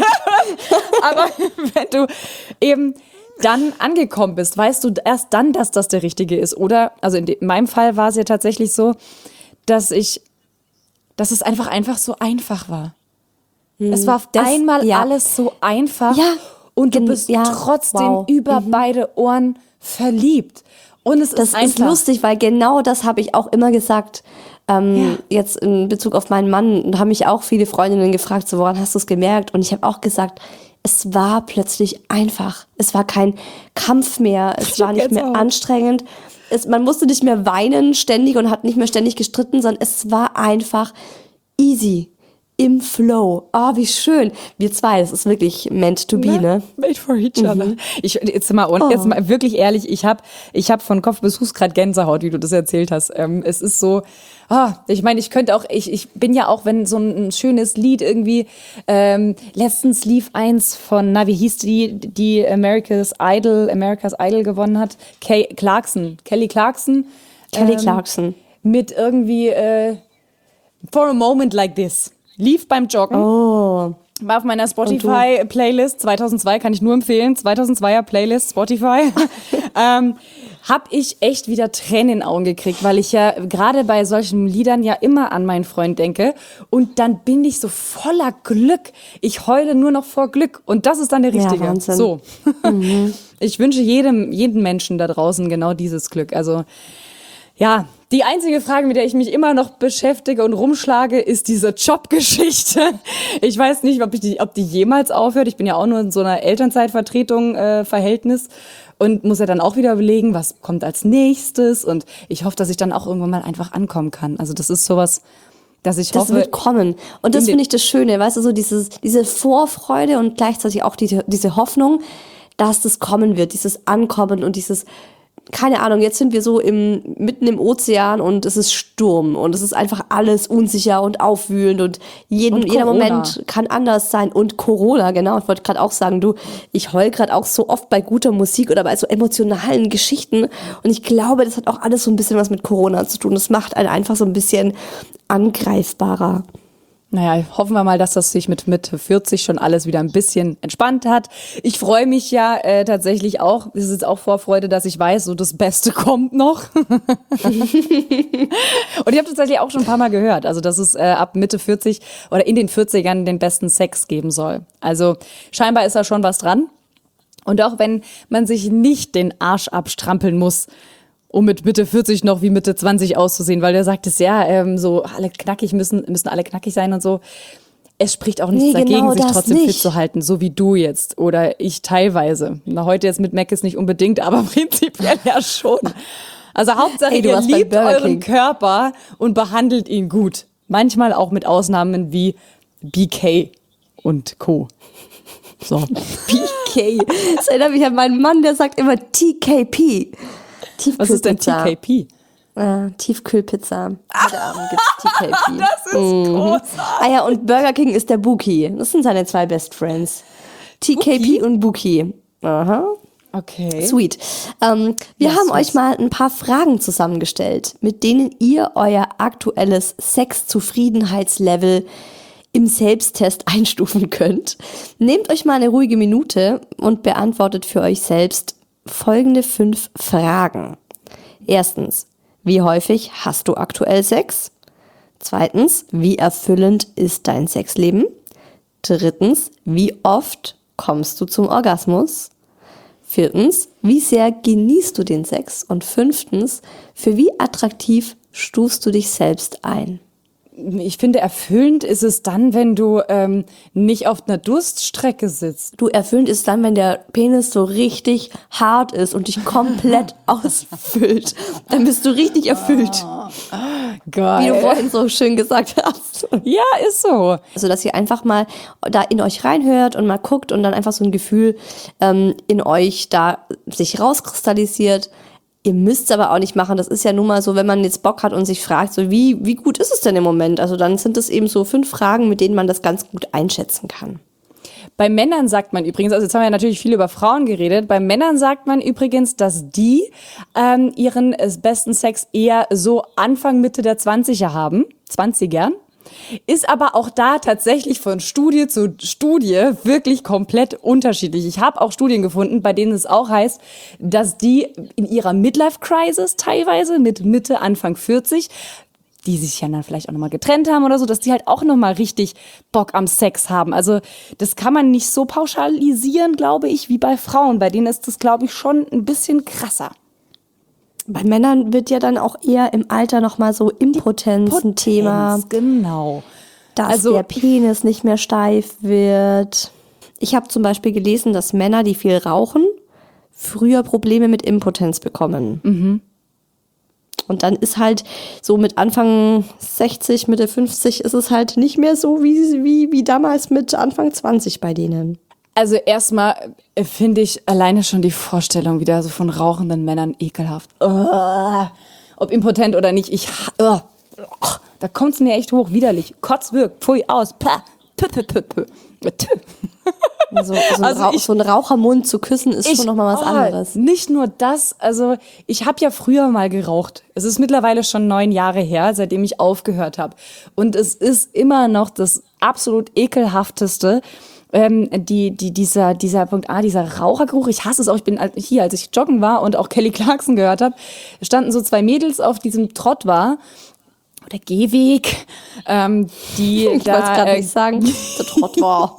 aber wenn du eben dann angekommen bist, weißt du erst dann, dass das der Richtige ist. Oder, also in, de- in meinem Fall war es ja tatsächlich so, dass ich, dass es einfach einfach so einfach war. Hm. Es war das, einmal ja. alles so einfach ja. und du bist ja. trotzdem wow. über mhm. beide Ohren verliebt. Und es das ist einfach. Das ist lustig, weil genau das habe ich auch immer gesagt. Ähm, ja. Jetzt in Bezug auf meinen Mann haben mich auch viele Freundinnen gefragt, so woran hast du es gemerkt? Und ich habe auch gesagt, es war plötzlich einfach. Es war kein Kampf mehr. Es war nicht mehr auch. anstrengend. Es, man musste nicht mehr weinen ständig und hat nicht mehr ständig gestritten, sondern es war einfach easy. Im Flow. Oh, wie schön. Wir zwei, das ist wirklich meant to be, ne? Made for each other. Mhm. Ich, jetzt mal, oh. jetzt mal wirklich ehrlich, ich habe ich hab von Kopf bis Fuß gerade Gänsehaut, wie du das erzählt hast. Ähm, es ist so, ah, ich meine, ich könnte auch, ich, ich bin ja auch, wenn so ein, ein schönes Lied irgendwie, ähm, letztens lief eins von, na, wie hieß die, die America's Idol, America's Idol gewonnen hat? Kay Clarkson, Kelly Clarkson. Kelly ähm, Clarkson. Mit irgendwie, äh, For a Moment Like This. Lief beim Joggen. Oh. War auf meiner Spotify-Playlist zweitausendzwei, kann ich nur empfehlen. zweitausendzweier Playlist Spotify. ähm, hab ich echt wieder Tränen in den Augen gekriegt, weil ich ja gerade bei solchen Liedern ja immer an meinen Freund denke. Und dann bin ich so voller Glück. Ich heule nur noch vor Glück. Und das ist dann der Richtige. Ja, Wahnsinn. So. Mhm. Ich wünsche jedem, jedem Menschen da draußen genau dieses Glück. Also, ja, die einzige Frage, mit der ich mich immer noch beschäftige und rumschlage, ist diese Jobgeschichte. Ich weiß nicht, ob, ich die, ob die jemals aufhört. Ich bin ja auch nur in so einer Elternzeitvertretung, äh, Verhältnis und muss ja dann auch wieder überlegen, was kommt als nächstes. Und ich hoffe, dass ich dann auch irgendwann mal einfach ankommen kann. Also das ist sowas, dass ich das hoffe... Das wird kommen. Und das finde ich das Schöne, weißt du, so dieses, diese Vorfreude und gleichzeitig auch diese, diese Hoffnung, dass das kommen wird, dieses Ankommen und dieses... Keine Ahnung, jetzt sind wir so im, mitten im Ozean und es ist Sturm und es ist einfach alles unsicher und aufwühlend und jeden, und jeder Moment kann anders sein. Und Corona, genau, ich wollte gerade auch sagen, du, ich heul gerade auch so oft bei guter Musik oder bei so emotionalen Geschichten und ich glaube, das hat auch alles so ein bisschen was mit Corona zu tun. Das macht einen einfach so ein bisschen angreifbarer. Naja, hoffen wir mal, dass das sich mit Mitte vierzig schon alles wieder ein bisschen entspannt hat. Ich freue mich ja äh, tatsächlich auch, es ist jetzt auch Vorfreude, dass ich weiß, so das Beste kommt noch. Und ich habe tatsächlich auch schon ein paar Mal gehört, also dass es äh, ab Mitte vierzig oder in den vierzigern den besten Sex geben soll. Also scheinbar ist da schon was dran. Und auch wenn man sich nicht den Arsch abstrampeln muss, um mit Mitte vierzig noch wie Mitte zwanzig auszusehen, weil der sagt es ja, ähm, so alle knackig müssen, müssen alle knackig sein und so. Es spricht auch nichts Nee, dagegen, genau sich das trotzdem fit nicht. zu halten, so wie du jetzt oder ich teilweise. Na, heute jetzt mit Mac ist nicht unbedingt, aber prinzipiell ja schon. Also Hauptsache, Ey, du ihr warst bei liebt Burger euren King. Körper und behandelt ihn gut. Manchmal auch mit Ausnahmen wie B K und Co. So. P K. Das erinnert mich an meinen Mann, der sagt immer T K P. Was ist denn T K P? Äh, Tiefkühlpizza. Heute Abend gibt's T K P. Das ist großartig. Ah ja, und Burger King ist der Buki. Das sind seine zwei Best Friends. T K P und Buki. Aha. Okay. Sweet. Ähm, wir Ja, haben süß. euch mal ein paar Fragen zusammengestellt, mit denen ihr euer aktuelles Sex-Zufriedenheitslevel im Selbsttest einstufen könnt. Nehmt euch mal eine ruhige Minute und beantwortet für euch selbst folgende fünf Fragen. Erstens, wie häufig hast du aktuell Sex? Zweitens, wie erfüllend ist dein Sexleben? Drittens, wie oft kommst du zum Orgasmus? Viertens, wie sehr genießt du den Sex? Und fünftens, für wie attraktiv stufst du dich selbst ein? Ich finde, erfüllend ist es dann, wenn du ähm, nicht auf einer Durststrecke sitzt. Du, erfüllend ist dann, wenn der Penis so richtig hart ist und dich komplett ausfüllt. Dann bist du richtig erfüllt. Geil. Wie du vorhin so schön gesagt hast. Ja, ist so. Also, dass ihr einfach mal da in euch reinhört und mal guckt und dann einfach so ein Gefühl ähm, in euch da sich rauskristallisiert. Ihr müsst es aber auch nicht machen. Das ist ja nun mal so, wenn man jetzt Bock hat und sich fragt, so wie, wie gut ist es denn im Moment? Also dann sind es eben so fünf Fragen, mit denen man das ganz gut einschätzen kann. Bei Männern sagt man übrigens, also jetzt haben wir ja natürlich viel über Frauen geredet, bei Männern sagt man übrigens, dass die ähm, ihren äh, besten Sex eher so Anfang, Mitte der zwanziger haben, zwanziger. Ist aber auch da tatsächlich von Studie zu Studie wirklich komplett unterschiedlich. Ich habe auch Studien gefunden, bei denen es auch heißt, dass die in ihrer Midlife-Crisis teilweise mit Mitte, Anfang vierzig, die sich ja dann vielleicht auch nochmal getrennt haben oder so, dass die halt auch nochmal richtig Bock am Sex haben. Also das kann man nicht so pauschalisieren, glaube ich, wie bei Frauen. Bei denen ist das, glaube ich, schon ein bisschen krasser. Bei Männern wird ja dann auch eher im Alter nochmal so Impotenz ein Thema, Genau. dass Also- der Penis nicht mehr steif wird. Ich habe zum Beispiel gelesen, dass Männer, die viel rauchen, früher Probleme mit Impotenz bekommen. Mhm. Und dann ist halt so mit Anfang sechzig, Mitte fünfzig ist es halt nicht mehr so wie, wie, wie damals mit Anfang zwanzig bei denen. Also erstmal äh, finde ich alleine schon die Vorstellung wieder so von rauchenden Männern ekelhaft. Uh, ob impotent oder nicht, ich uh, da kommt es mir echt hoch, widerlich. Kotz wirkt, pfui, aus, pah, pü, pü, pü, pü. So, so, ein Also Rauch, ich- so ein Rauchermund zu küssen ist schon nochmal was oh, anderes. Nicht nur das, also ich habe ja früher mal geraucht. Es ist mittlerweile schon neun Jahre her, seitdem ich aufgehört habe. Und es ist immer noch das absolut ekelhafteste. Ähm, die, die, dieser, dieser Punkt A, dieser Rauchergeruch, ich hasse es auch. Ich bin al- hier, als ich joggen war und auch Kelly Clarkson gehört habe, standen so zwei Mädels auf diesem Trott war oder Gehweg, ähm, die Ich wollte es da, gerade äh, nicht sagen. Der Trott war.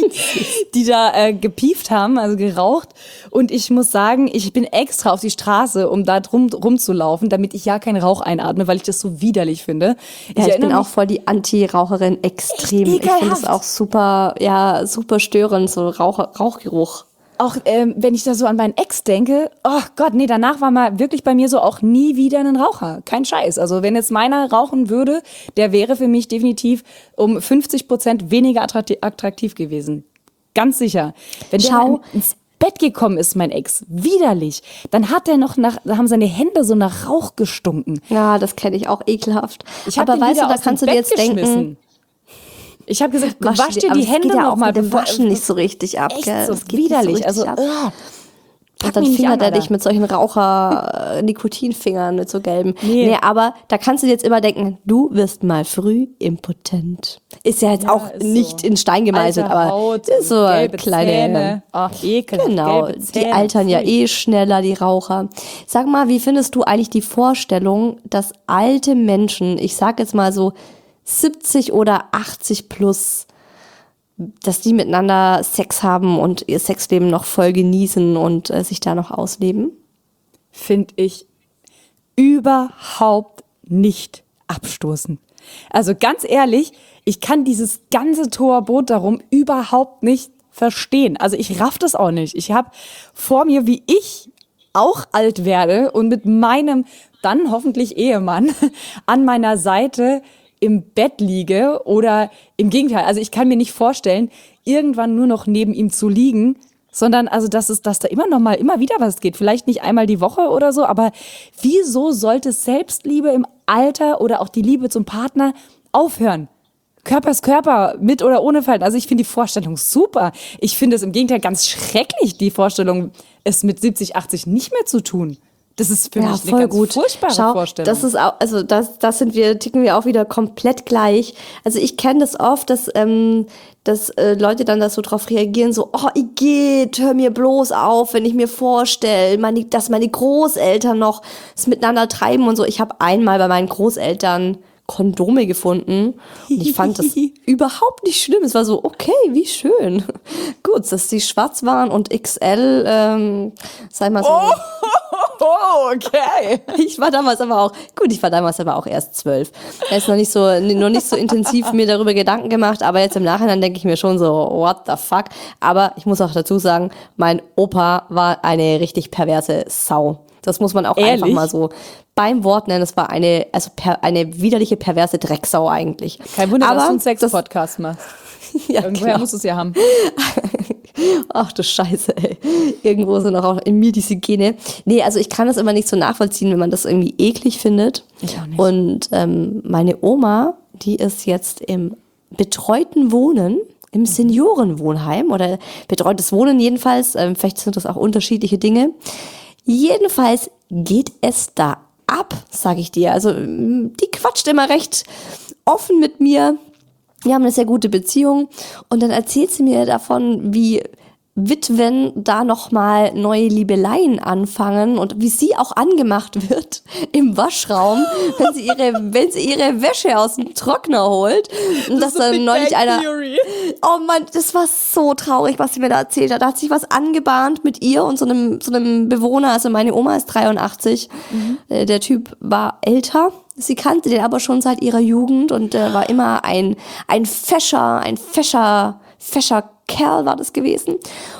die da äh, gepieft haben, also geraucht. Und ich muss sagen, ich bin extra auf die Straße, um da drum rumzulaufen, damit ich ja keinen Rauch einatme, weil ich das so widerlich finde. Ja, ich, erinnere bin auch mich- voll die Anti-Raucherin extrem. Echt Ich finde ekelhaft. es auch super, ja, super störend, so Rauch, Rauchgeruch. Auch ähm, wenn ich da so an meinen Ex denke, oh Gott, nee, danach war mal wirklich bei mir so auch nie wieder ein Raucher. Kein Scheiß. Also wenn jetzt meiner rauchen würde, der wäre für mich definitiv um fünfzig Prozent weniger attraktiv, attraktiv gewesen. Ganz sicher. Wenn der Schau. dann ins Bett gekommen ist, mein Ex, widerlich, dann hat er noch nach, da haben seine Hände so nach Rauch gestunken. Ja, das kenne ich auch ekelhaft. Ich hab Aber den weißt wieder du, da aus dem kannst du dir Bett jetzt denken, geschmissen. Ich habe gesagt, wasch dir aber die es Hände geht ja noch auch mal, mit dem bevor- Waschen nicht so richtig ab. Echt gell? so Das geht nicht so widerlich. richtig Also, ab. ugh. Pack Und dann mich nicht fingert an, er dich Alter. mit solchen Raucher-Nikotinfingern, mit so gelben. Nee. Nee, aber da kannst du dir jetzt immer denken, du wirst mal früh impotent. Ist ja jetzt Ja, auch ist nicht so. in Stein gemeißelt, Alte aber Haut, ist so eine gelbe kleine... Zähne. Ach, ekelhaft, Genau, gelbe die Zähne. altern ja Pfui. eh schneller, die Raucher. Sag mal, wie findest du eigentlich die Vorstellung, dass alte Menschen, ich sag jetzt mal so siebzig oder achtzig plus, dass die miteinander Sex haben und ihr Sexleben noch voll genießen und äh, sich da noch ausleben? Finde ich überhaupt nicht abstoßend. Also ganz ehrlich, ich kann dieses ganze Tohuwabohu darum überhaupt nicht verstehen. Also ich raff das auch nicht. Ich habe vor mir, wie ich auch alt werde und mit meinem dann hoffentlich Ehemann an meiner Seite im Bett liege oder im Gegenteil. Also ich kann mir nicht vorstellen, irgendwann nur noch neben ihm zu liegen, sondern also dass es, dass da immer noch mal immer wieder was geht. Vielleicht nicht einmal die Woche oder so, aber wieso sollte Selbstliebe im Alter oder auch die Liebe zum Partner aufhören? Körper ist Körper, mit oder ohne Falten. Also ich finde die Vorstellung super. Ich finde es im Gegenteil ganz schrecklich, die Vorstellung, es mit siebzig, achtzig nicht mehr zu tun. Das ist für Ja, mich voll eine ganz gut. furchtbare Schau, Vorstellung. das ist auch, also das, das sind wir, ticken wir auch wieder komplett gleich. Also ich kenne das oft, dass, ähm, dass äh, Leute dann da so drauf reagieren, so, oh, Igitt, hör mir bloß auf, wenn ich mir vorstelle, meine, dass meine Großeltern noch es miteinander treiben und so. Ich habe einmal bei meinen Großeltern Kondome gefunden und ich fand das überhaupt nicht schlimm. Es war so, okay, wie schön. Gut, dass die schwarz waren und X L, ähm, sei mal so. Oh, oh, okay. Ich war damals aber auch, gut, ich war damals aber auch erst zwölf. Er ist noch nicht so, noch nicht so intensiv mir darüber Gedanken gemacht, aber jetzt im Nachhinein denke ich mir schon so, what the fuck. Aber ich muss auch dazu sagen, mein Opa war eine richtig perverse Sau. Das muss man auch Ehrlich? einfach mal so beim Wort nennen. Es war eine, also per, eine widerliche, perverse Drecksau eigentlich. Kein Wunder, aber dass du einen Sex-Podcast machst. ja, Irgendwoher genau. musst du es ja haben. Ach du Scheiße, ey. Irgendwo sind auch in mir diese Gene. Nee, also ich kann das immer nicht so nachvollziehen, wenn man das irgendwie eklig findet. Ich auch nicht. Und ähm, meine Oma, die ist jetzt im betreuten Wohnen, im Seniorenwohnheim oder betreutes Wohnen jedenfalls. Ähm, vielleicht sind das auch unterschiedliche Dinge. Jedenfalls geht es da ab, sag ich dir. Also die quatscht immer recht offen mit mir. Wir haben eine sehr gute Beziehung und dann erzählt sie mir davon, wie Witwen da nochmal neue Liebeleien anfangen und wie sie auch angemacht wird im Waschraum, wenn sie ihre, wenn sie ihre Wäsche aus dem Trockner holt. Und dass dann neulich einer, oh Mann, das war so traurig, was sie mir da erzählt hat. Da hat sich was angebahnt mit ihr und so einem, so einem Bewohner. Also meine Oma ist dreiundachtzig. Mhm. Der Typ war älter. Sie kannte den aber schon seit ihrer Jugend und äh, war immer ein, ein fescher, ein fescher, fescher Kerl war das gewesen.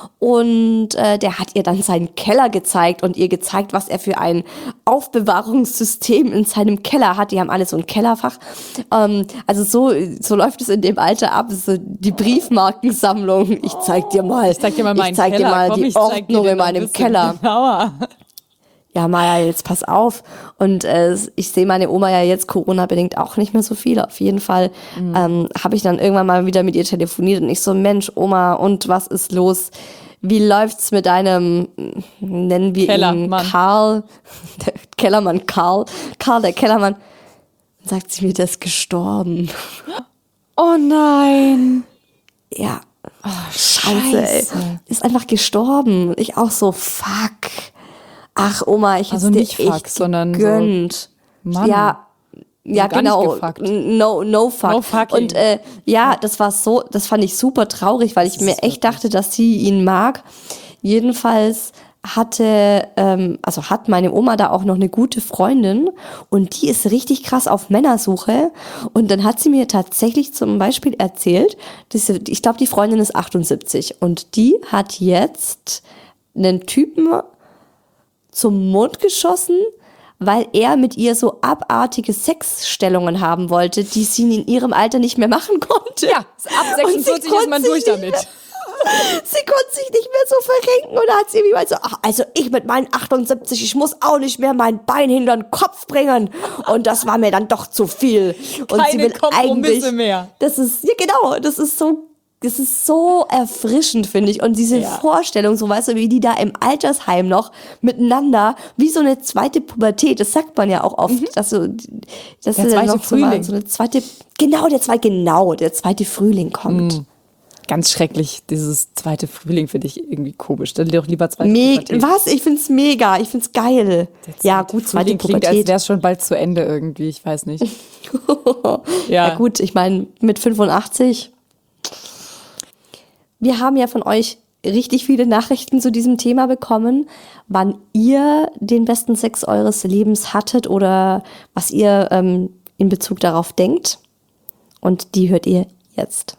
Und äh, der hat ihr dann seinen Keller gezeigt und ihr gezeigt, was er für ein Aufbewahrungssystem in seinem Keller hat. Die haben alle so ein Kellerfach. Ähm, also so, so läuft es in dem Alter ab. So die Briefmarkensammlung. Ich zeig dir mal, Ich zeig dir mal meinen ich zeig Keller. dir mal Komm, die ich zeig dir Ordnung den in noch ein meinem bisschen Keller. genauer. Ja, Maja, jetzt pass auf. Und äh, ich sehe meine Oma ja jetzt Corona-bedingt auch nicht mehr so viel. Auf jeden Fall mhm. ähm, habe ich dann irgendwann mal wieder mit ihr telefoniert und ich so, Mensch, Oma, und was ist los? Wie läuft's mit deinem, nennen wir ihn Karl, der Kellermann Karl, Karl, der Kellermann? Dann sagt sie mir, der ist gestorben. Oh nein. Ja, oh, scheiße, scheiße. ey. Ist einfach gestorben. Und ich auch so, fuck. Ach, Oma, ich also hätte nicht dir fuck, echt sondern gegönnt. So, Mann. Ja, ja, gar genau. nicht gefuckt. No, no fuck. No fucking. Und äh, ja, das war so, das fand ich super traurig, weil ich mir echt dachte, dass sie ihn mag. Jedenfalls hatte, ähm, also hat meine Oma da auch noch eine gute Freundin und die ist richtig krass auf Männersuche. Und dann hat sie mir tatsächlich zum Beispiel erzählt, dass sie, ich glaube, die Freundin ist achtundsiebzig und die hat jetzt einen Typen zum Mond geschossen, weil er mit ihr so abartige Sexstellungen haben wollte, die sie in ihrem Alter nicht mehr machen konnte. Ja, ab sechsundvierzig ist man durch damit. Sie konnte sich nicht mehr so verrenken und da hat sie irgendwie mal so, ach, also ich mit meinen achtundsiebzig, ich muss auch nicht mehr mein Bein hinter den Kopf bringen und das war mir dann doch zu viel. Und Keine sie will Kompromisse eigentlich, mehr. Das ist, ja genau, das ist so das ist so erfrischend, finde ich. Und diese Ja. Vorstellung, so weißt du, wie die da im Altersheim noch miteinander, wie so eine zweite Pubertät, das sagt man ja auch oft, dass so, dass Der sie dann zweite noch so, mal Frühling. so eine zweite, genau, der zweite, genau, der zweite Frühling kommt. Ganz schrecklich, dieses zweite Frühling finde ich irgendwie komisch. Stell dir doch lieber zweite Me Pubertät. was? Ich find's mega, ich find's geil. Der Ja, zweite gut, zweite Frühling klingt, als Pubertät. wäre es schon bald zu Ende irgendwie, ich weiß nicht. Ja. Ja. gut, ich meine, mit fünfundachtzig. Wir haben ja von euch richtig viele Nachrichten zu diesem Thema bekommen, wann ihr den besten Sex eures Lebens hattet oder was ihr ähm, in Bezug darauf denkt. Und die hört ihr jetzt.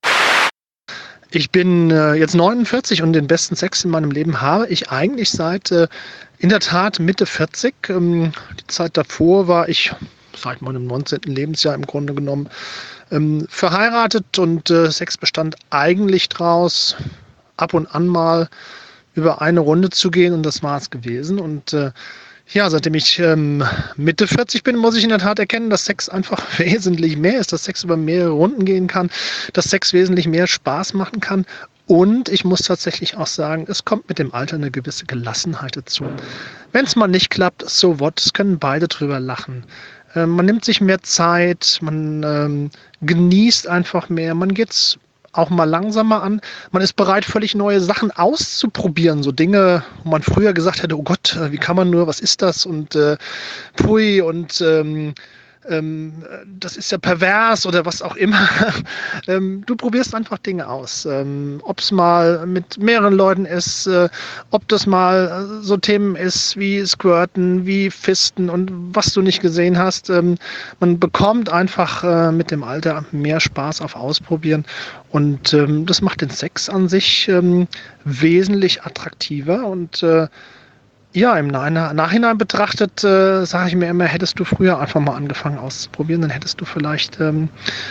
Ich bin äh, jetzt neunundvierzig und den besten Sex in meinem Leben habe ich eigentlich seit äh, in der Tat Mitte vierzig. Ähm, die Zeit davor war ich seit meinem neunzehnten Lebensjahr im Grunde genommen ähm, verheiratet und äh, Sex bestand eigentlich draus, ab und an mal über eine Runde zu gehen und das war es gewesen. Und äh, ja, seitdem ich ähm, Mitte vierzig bin, muss ich in der Tat erkennen, dass Sex einfach wesentlich mehr ist, dass Sex über mehrere Runden gehen kann, dass Sex wesentlich mehr Spaß machen kann. Und ich muss tatsächlich auch sagen, es kommt mit dem Alter eine gewisse Gelassenheit dazu. Wenn es mal nicht klappt, so what, es können beide drüber lachen. Ähm, man nimmt sich mehr Zeit, man ähm, genießt einfach mehr, man geht's auch mal langsamer an. Man ist bereit, völlig neue Sachen auszuprobieren. So Dinge, wo man früher gesagt hätte, oh Gott, wie kann man nur, was ist das? Und äh, pui und ähm, ähm, das ist ja pervers oder was auch immer. ähm, du probierst einfach Dinge aus. Ähm, ob es mal mit mehreren Leuten ist, äh, ob das mal äh, so Themen ist wie Squirten, wie Fisten und was du nicht gesehen hast. Ähm, man bekommt einfach äh, mit dem Alter mehr Spaß auf Ausprobieren und ähm, das macht den Sex an sich ähm, wesentlich attraktiver und äh, ja, im Nach- Nachhinein betrachtet, äh, sage ich mir immer, hättest du früher einfach mal angefangen auszuprobieren, dann hättest du vielleicht ähm,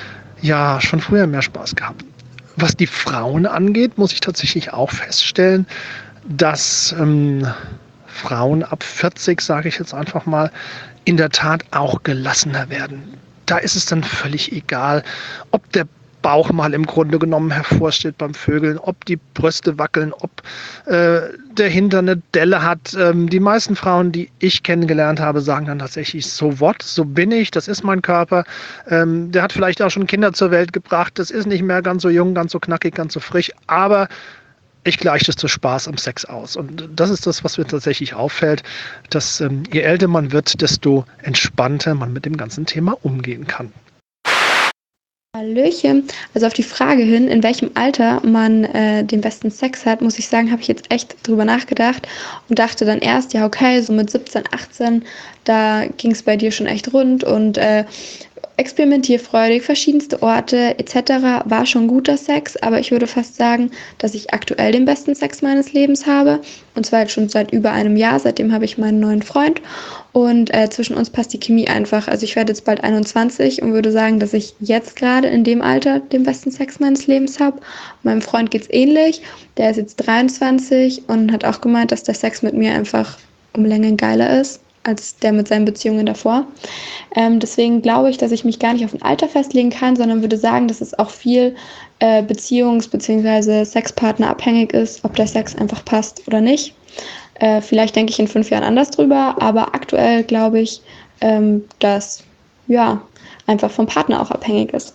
ja schon früher mehr Spaß gehabt. Was die Frauen angeht, muss ich tatsächlich auch feststellen, dass ähm, Frauen ab vierzig, sage ich jetzt einfach mal, in der Tat auch gelassener werden. Da ist es dann völlig egal, ob der Bauch mal im Grunde genommen hervorsteht beim Vögeln, ob die Brüste wackeln, ob äh, der Hintern eine Delle hat. Ähm, die meisten Frauen, die ich kennengelernt habe, sagen dann tatsächlich, so what, so bin ich, das ist mein Körper. Ähm, der hat vielleicht auch schon Kinder zur Welt gebracht, das ist nicht mehr ganz so jung, ganz so knackig, ganz so frisch, aber ich gleiche das zu Spaß am Sex aus. Und das ist das, was mir tatsächlich auffällt, dass ähm, je älter man wird, desto entspannter man mit dem ganzen Thema umgehen kann. Hallöchen. Also auf die Frage hin, in welchem Alter man äh, den besten Sex hat, muss ich sagen, habe ich jetzt echt drüber nachgedacht und dachte dann erst, ja okay, so mit siebzehn, achtzehn, da ging es bei dir schon echt rund und äh, experimentierfreudig, verschiedenste Orte et cetera war schon guter Sex, aber ich würde fast sagen, dass ich aktuell den besten Sex meines Lebens habe und zwar jetzt schon seit über einem Jahr, seitdem habe ich meinen neuen Freund und äh, zwischen uns passt die Chemie einfach, also ich werde jetzt bald einundzwanzig und würde sagen, dass ich jetzt gerade in dem Alter den besten Sex meines Lebens habe. Meinem Freund geht's ähnlich, der ist jetzt dreiundzwanzig und hat auch gemeint, dass der Sex mit mir einfach um Längen geiler ist als der mit seinen Beziehungen davor. Ähm, deswegen glaube ich, dass ich mich gar nicht auf ein Alter festlegen kann, sondern würde sagen, dass es auch viel äh, Beziehungs- bzw. Sexpartner abhängig ist, ob der Sex einfach passt oder nicht. Äh, vielleicht denke ich in fünf Jahren anders drüber, aber aktuell glaube ich, ähm, dass ja einfach vom Partner auch abhängig ist.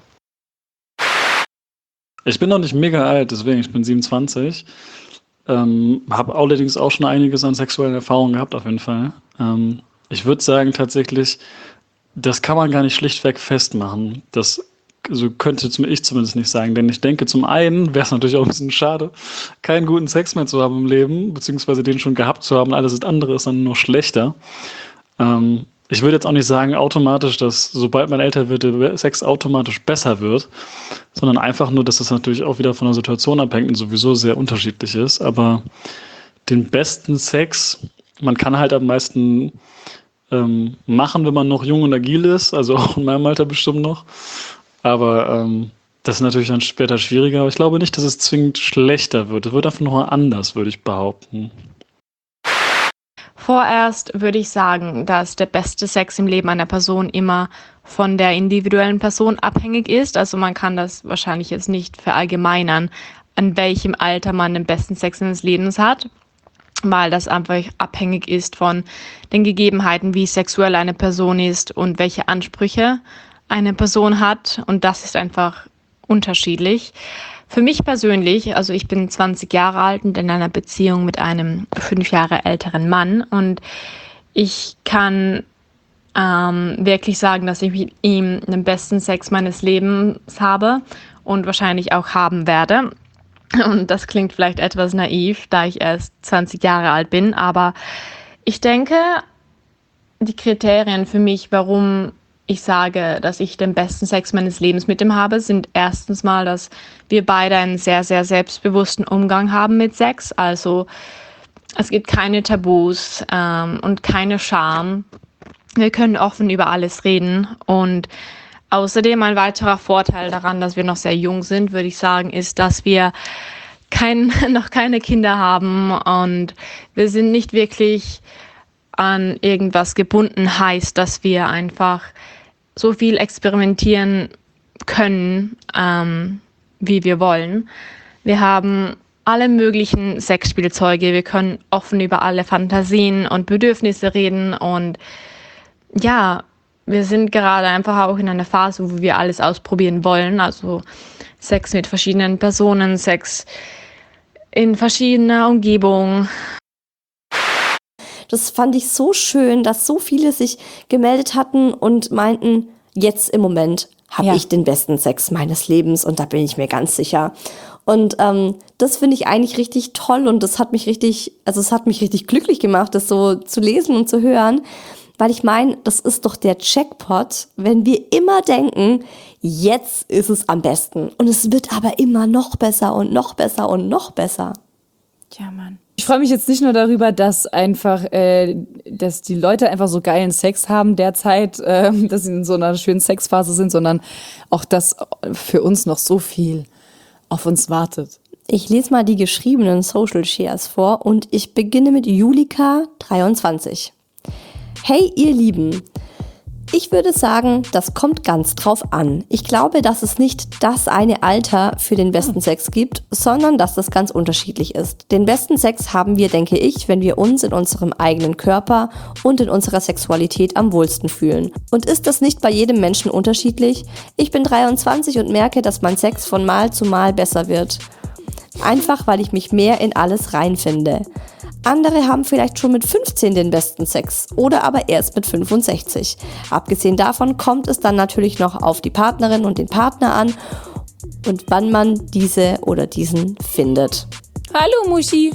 Ich bin noch nicht mega alt, deswegen, ich bin siebenundzwanzig. Ähm, habe allerdings auch schon einiges an sexuellen Erfahrungen gehabt, auf jeden Fall. Ähm, ich würde sagen, tatsächlich, das kann man gar nicht schlichtweg festmachen. Das so könnte ich zumindest nicht sagen, denn ich denke, zum einen wäre es natürlich auch ein bisschen schade, keinen guten Sex mehr zu haben im Leben, beziehungsweise den schon gehabt zu haben. Alles andere ist dann nur schlechter. Ähm, ich würde jetzt auch nicht sagen automatisch, dass sobald man älter wird, der Sex automatisch besser wird, sondern einfach nur, dass das natürlich auch wieder von der Situation abhängt und sowieso sehr unterschiedlich ist. Aber den besten Sex, man kann halt am meisten ähm, machen, wenn man noch jung und agil ist, also auch in meinem Alter bestimmt noch. Aber ähm, das ist natürlich dann später schwieriger. Aber ich glaube nicht, dass es zwingend schlechter wird. Es wird einfach nur anders, würde ich behaupten. Vorerst würde ich sagen, dass der beste Sex im Leben einer Person immer von der individuellen Person abhängig ist. Also man kann das wahrscheinlich jetzt nicht verallgemeinern, an welchem Alter man den besten Sex seines Lebens hat, weil das einfach abhängig ist von den Gegebenheiten, wie sexuell eine Person ist und welche Ansprüche eine Person hat. Und das ist einfach unterschiedlich. Für mich persönlich, also ich bin zwanzig Jahre alt und in einer Beziehung mit einem fünf Jahre älteren Mann, und ich kann ähm, wirklich sagen, dass ich mit ihm den besten Sex meines Lebens habe und wahrscheinlich auch haben werde. Und das klingt vielleicht etwas naiv, da ich erst zwanzig Jahre alt bin, aber ich denke, die Kriterien für mich, warum ich sage, dass ich den besten Sex meines Lebens mit ihm habe, sind erstens mal, dass wir beide einen sehr, sehr selbstbewussten Umgang haben mit Sex. Also es gibt keine Tabus ähm, und keine Scham. Wir können offen über alles reden. Und außerdem ein weiterer Vorteil daran, dass wir noch sehr jung sind, würde ich sagen, ist, dass wir kein, noch keine Kinder haben und wir sind nicht wirklich an irgendwas gebunden, heißt, dass wir einfach so viel experimentieren können, ähm, wie wir wollen. Wir haben alle möglichen Sexspielzeuge, wir können offen über alle Fantasien und Bedürfnisse reden und ja, wir sind gerade einfach auch in einer Phase, wo wir alles ausprobieren wollen, also Sex mit verschiedenen Personen, Sex in verschiedener Umgebung. Das fand ich so schön, dass so viele sich gemeldet hatten und meinten, jetzt im Moment habe Ja. ich den besten Sex meines Lebens und da bin ich mir ganz sicher. Und ähm, das finde ich eigentlich richtig toll und das hat mich richtig, also es hat mich richtig glücklich gemacht, das so zu lesen und zu hören, weil ich meine, das ist doch der Jackpot, wenn wir immer denken, jetzt ist es am besten und es wird aber immer noch besser und noch besser und noch besser. Ja, Mann. Ich freue mich jetzt nicht nur darüber, dass einfach, äh, dass die Leute einfach so geilen Sex haben derzeit, äh, dass sie in so einer schönen Sexphase sind, sondern auch, dass für uns noch so viel auf uns wartet. Ich lese mal die geschriebenen Social Shares vor und ich beginne mit Julika dreiundzwanzig. Hey ihr Lieben, ich würde sagen, das kommt ganz drauf an. Ich glaube, dass es nicht das eine Alter für den besten Sex gibt, sondern dass das ganz unterschiedlich ist. Den besten Sex haben wir, denke ich, wenn wir uns in unserem eigenen Körper und in unserer Sexualität am wohlsten fühlen. Und ist das nicht bei jedem Menschen unterschiedlich? Ich bin dreiundzwanzig und merke, dass mein Sex von Mal zu Mal besser wird. Einfach, weil ich mich mehr in alles reinfinde. Andere haben vielleicht schon mit fünfzehn den besten Sex oder aber erst mit fünfundsechzig. Abgesehen davon kommt es dann natürlich noch auf die Partnerin und den Partner an und wann man diese oder diesen findet. Hallo Muschi.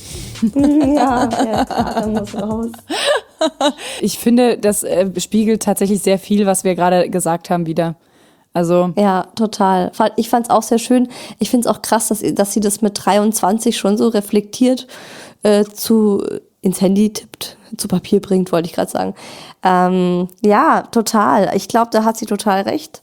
Ja, der Vater muss raus. Ich finde, das äh, spiegelt tatsächlich sehr viel, was wir gerade gesagt haben, wieder. Also Ja, total. Ich fand es auch sehr schön. Ich finde es auch krass, dass, dass sie das mit dreiundzwanzig schon so reflektiert äh, zu ins Handy tippt, zu Papier bringt, wollte ich gerade sagen. Ähm, ja, total. Ich glaube, da hat sie total recht.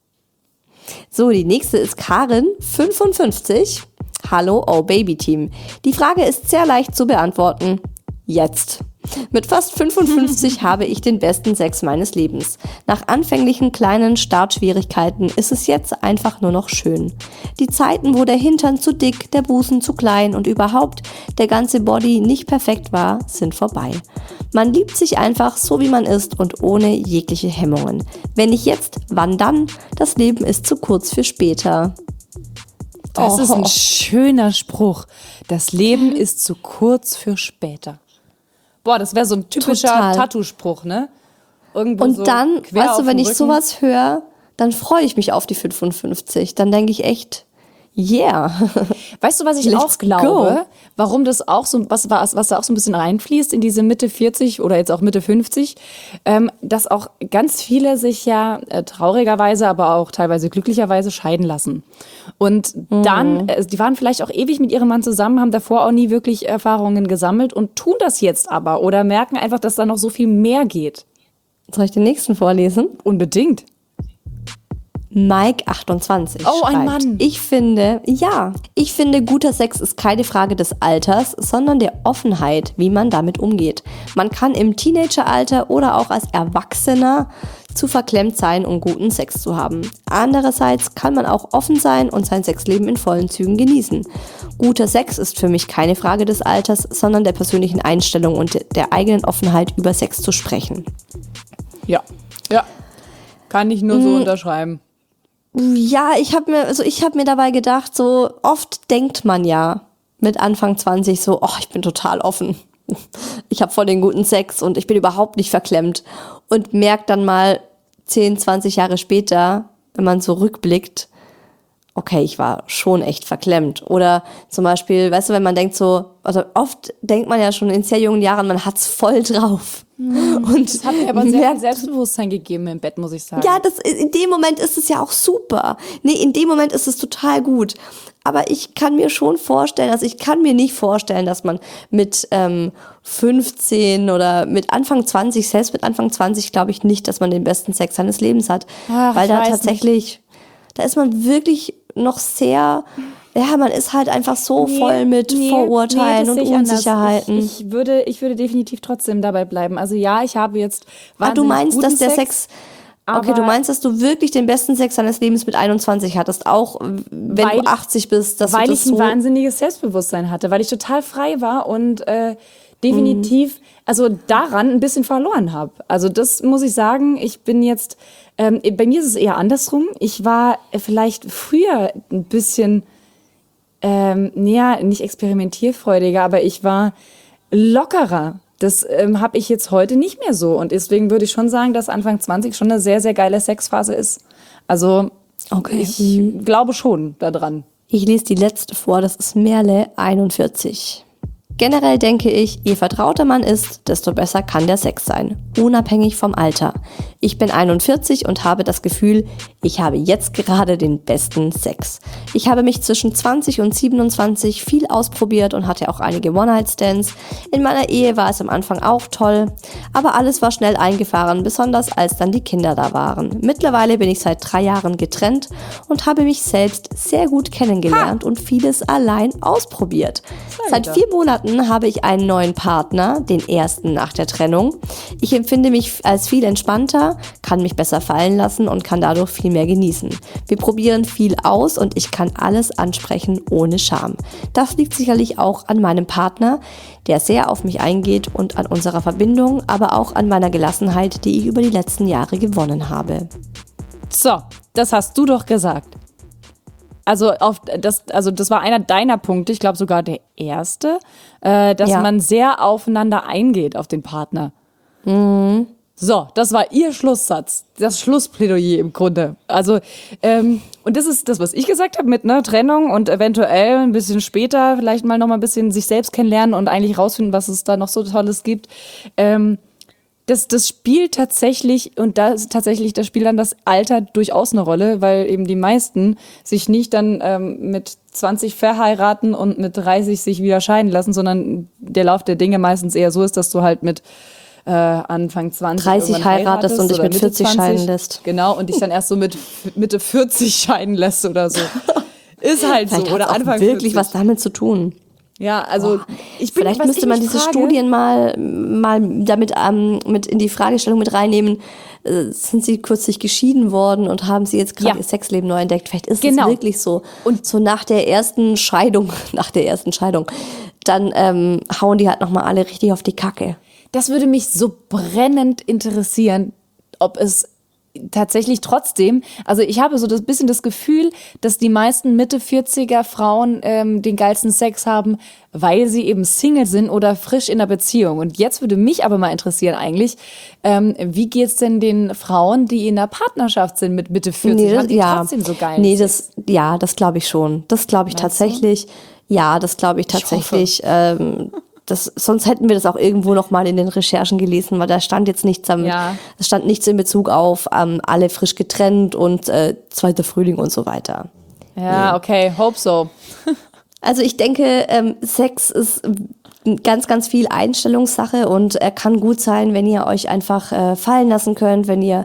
So, die nächste ist Karin, fünfundfünfzig. Hallo, oh Baby Team. Die Frage ist sehr leicht zu beantworten. Jetzt. Mit fast fünfundfünfzig habe ich den besten Sex meines Lebens. Nach anfänglichen kleinen Startschwierigkeiten ist es jetzt einfach nur noch schön. Die Zeiten, wo der Hintern zu dick, der Busen zu klein und überhaupt der ganze Body nicht perfekt war, sind vorbei. Man liebt sich einfach so, wie man ist und ohne jegliche Hemmungen. Wenn nicht jetzt, wann dann? Das Leben ist zu kurz für später. das Oh. ist ein schöner Spruch. Das Leben ist zu kurz für später. Boah, das wäre so ein typischer Total. Tattoo-Spruch, ne? Irgendwo Und so dann, quer weißt auf du, wenn dem ich Rücken. sowas höre, dann freue ich mich auf die fünfundfünfzig. Dann denke ich echt, yeah. Weißt du, was ich Let's auch glaube? Warum das auch so, was, was, was da auch so ein bisschen reinfließt in diese Mitte vierzig oder jetzt auch Mitte fünfzig, ähm, dass auch ganz viele sich ja äh, traurigerweise, aber auch teilweise glücklicherweise scheiden lassen. Und dann, äh, die waren vielleicht auch ewig mit ihrem Mann zusammen, haben davor auch nie wirklich Erfahrungen gesammelt und tun das jetzt aber oder merken einfach, dass da noch so viel mehr geht. Soll ich den nächsten vorlesen? Unbedingt. Mike achtundzwanzig Oh, ein schreibt, Mann. ich finde, ja, ich finde, guter Sex ist keine Frage des Alters, sondern der Offenheit, wie man damit umgeht. Man kann im Teenageralter oder auch als Erwachsener zu verklemmt sein, um guten Sex zu haben. Andererseits kann man auch offen sein und sein Sexleben in vollen Zügen genießen. Guter Sex ist für mich keine Frage des Alters, sondern der persönlichen Einstellung und der eigenen Offenheit, über Sex zu sprechen. Ja, ja. Kann ich nur so unterschreiben. Ja, ich habe mir, also ich habe mir dabei gedacht, so oft denkt man ja mit Anfang zwanzig so, oh, ich bin total offen. Ich habe voll den guten Sex und ich bin überhaupt nicht verklemmt. Und merkt dann mal zehn, zwanzig Jahre später, wenn man so rückblickt, okay, ich war schon echt verklemmt. Oder zum Beispiel, weißt du, wenn man denkt so, also oft denkt man ja schon in sehr jungen Jahren, man hat's voll drauf. Und Das hat mir aber sehr viel merkt, Selbstbewusstsein gegeben im Bett, muss ich sagen. ja, das, in dem Moment ist es ja auch super. Nee, in dem Moment ist es total gut. Aber ich kann mir schon vorstellen, also ich kann mir nicht vorstellen, dass man mit ähm, fünfzehn oder mit Anfang zwanzig, selbst mit Anfang zwanzig, glaube ich nicht, dass man den besten Sex seines Lebens hat. Ach, weil ich da weiß tatsächlich, da ist man wirklich noch sehr, ja, man ist halt einfach so Nee, voll mit nee, Vorurteilen nee, das und sehe ich anders. Unsicherheiten. Ich, ich, würde, ich würde definitiv trotzdem dabei bleiben. Also ja, ich habe jetzt Ah, du wahnsinnig meinst, guten dass der Sex, okay, aber du meinst, dass du wirklich den besten Sex deines Lebens mit einundzwanzig hattest, auch wenn Weil- du achtzig bist, dass weil du ich das ein so... wahnsinniges Selbstbewusstsein hatte, weil ich total frei war und äh, definitiv also daran ein bisschen verloren habe. Also das muss ich sagen, ich bin jetzt, ähm, bei mir ist es eher andersrum. Ich war äh, vielleicht früher ein bisschen, ähm, näher, nicht experimentierfreudiger, aber ich war lockerer. Das ähm, habe ich jetzt heute nicht mehr so und deswegen würde ich schon sagen, dass Anfang zwanzig schon eine sehr, sehr geile Sexphase ist. Also Okay. ich glaube schon daran. Ich lese die letzte vor, das ist Merle einundvierzig. Generell denke ich, je vertrauter man ist, desto besser kann der Sex sein, unabhängig vom Alter. Ich bin einundvierzig und habe das Gefühl, ich habe jetzt gerade den besten Sex. Ich habe mich zwischen zwanzig und siebenundzwanzig viel ausprobiert und hatte auch einige One-Night-Stands. In meiner Ehe war es am Anfang auch toll, aber alles war schnell eingefahren, besonders als dann die Kinder da waren. Mittlerweile bin ich seit drei Jahren getrennt und habe mich selbst sehr gut kennengelernt und vieles allein ausprobiert. Seit vier Monaten habe ich einen neuen Partner, den ersten nach der Trennung. Ich empfinde mich als viel entspannter, kann mich besser fallen lassen und kann dadurch viel mehr genießen. Wir probieren viel aus und ich kann alles ansprechen ohne Scham. Das liegt sicherlich auch an meinem Partner, der sehr auf mich eingeht und an unserer Verbindung, aber auch an meiner Gelassenheit, die ich über die letzten Jahre gewonnen habe. So, das hast du doch gesagt. Also, auf das, also das war einer deiner Punkte, ich glaube sogar der erste, äh, dass Ja. man sehr aufeinander eingeht, auf den Partner. So, das war ihr Schlusssatz, das Schlussplädoyer im Grunde. Also, ähm, und das ist das, was ich gesagt habe mit ne, Trennung und eventuell ein bisschen später vielleicht mal noch mal ein bisschen sich selbst kennenlernen und eigentlich rausfinden, was es da noch so Tolles gibt. Ähm, Das, das spielt tatsächlich, und da ist tatsächlich, da spielt dann das Alter durchaus eine Rolle, weil eben die meisten sich nicht dann ähm, mit zwanzig verheiraten und mit dreißig sich wieder scheiden lassen, sondern der Lauf der Dinge meistens eher so ist, dass du halt mit äh, Anfang zwanzig dreißig irgendwann heiratest und dich oder mit Mitte vierzig zwanzig. scheiden lässt. Genau, und dich dann erst so mit Mitte vierzig scheiden lässt oder so. Ist halt Vielleicht so. hat Oder es auch Anfang wirklich vierzig. was damit zu tun. Ja, also ich bin, Vielleicht was müsste ich man mich diese frage, Studien mal, mal damit ähm, mit in die Fragestellung mit reinnehmen. Äh, sind sie kürzlich geschieden worden und haben sie jetzt gerade Ja. ihr Sexleben neu entdeckt? Vielleicht ist Genau. es wirklich so. Und so nach der ersten Scheidung, nach der ersten Scheidung, dann ähm, hauen die halt nochmal alle richtig auf die Kacke. Das würde mich so brennend interessieren, ob es tatsächlich trotzdem, also ich habe so das bisschen das Gefühl, dass die meisten Mitte vierziger Frauen ähm, den geilsten Sex haben, weil sie eben Single sind oder frisch in einer Beziehung. Und jetzt würde mich aber mal interessieren eigentlich, ähm, wie geht's denn den Frauen, die in einer Partnerschaft sind mit Mitte vierzig? Nee, das, Haben die ja. trotzdem so geil? Nee, das, ja, das glaube ich schon. Das glaube ich Meinst tatsächlich. Ja, das glaube ich tatsächlich. Ähm, das, sonst hätten wir das auch irgendwo noch mal in den Recherchen gelesen, weil da stand jetzt nichts am, Ja. es stand nichts in Bezug auf ähm, alle frisch getrennt und äh, zweiter Frühling und so weiter. Ja, okay, hope so. Also ich denke, ähm, Sex ist ganz, ganz viel Einstellungssache und er kann gut sein, wenn ihr euch einfach äh, fallen lassen könnt, wenn ihr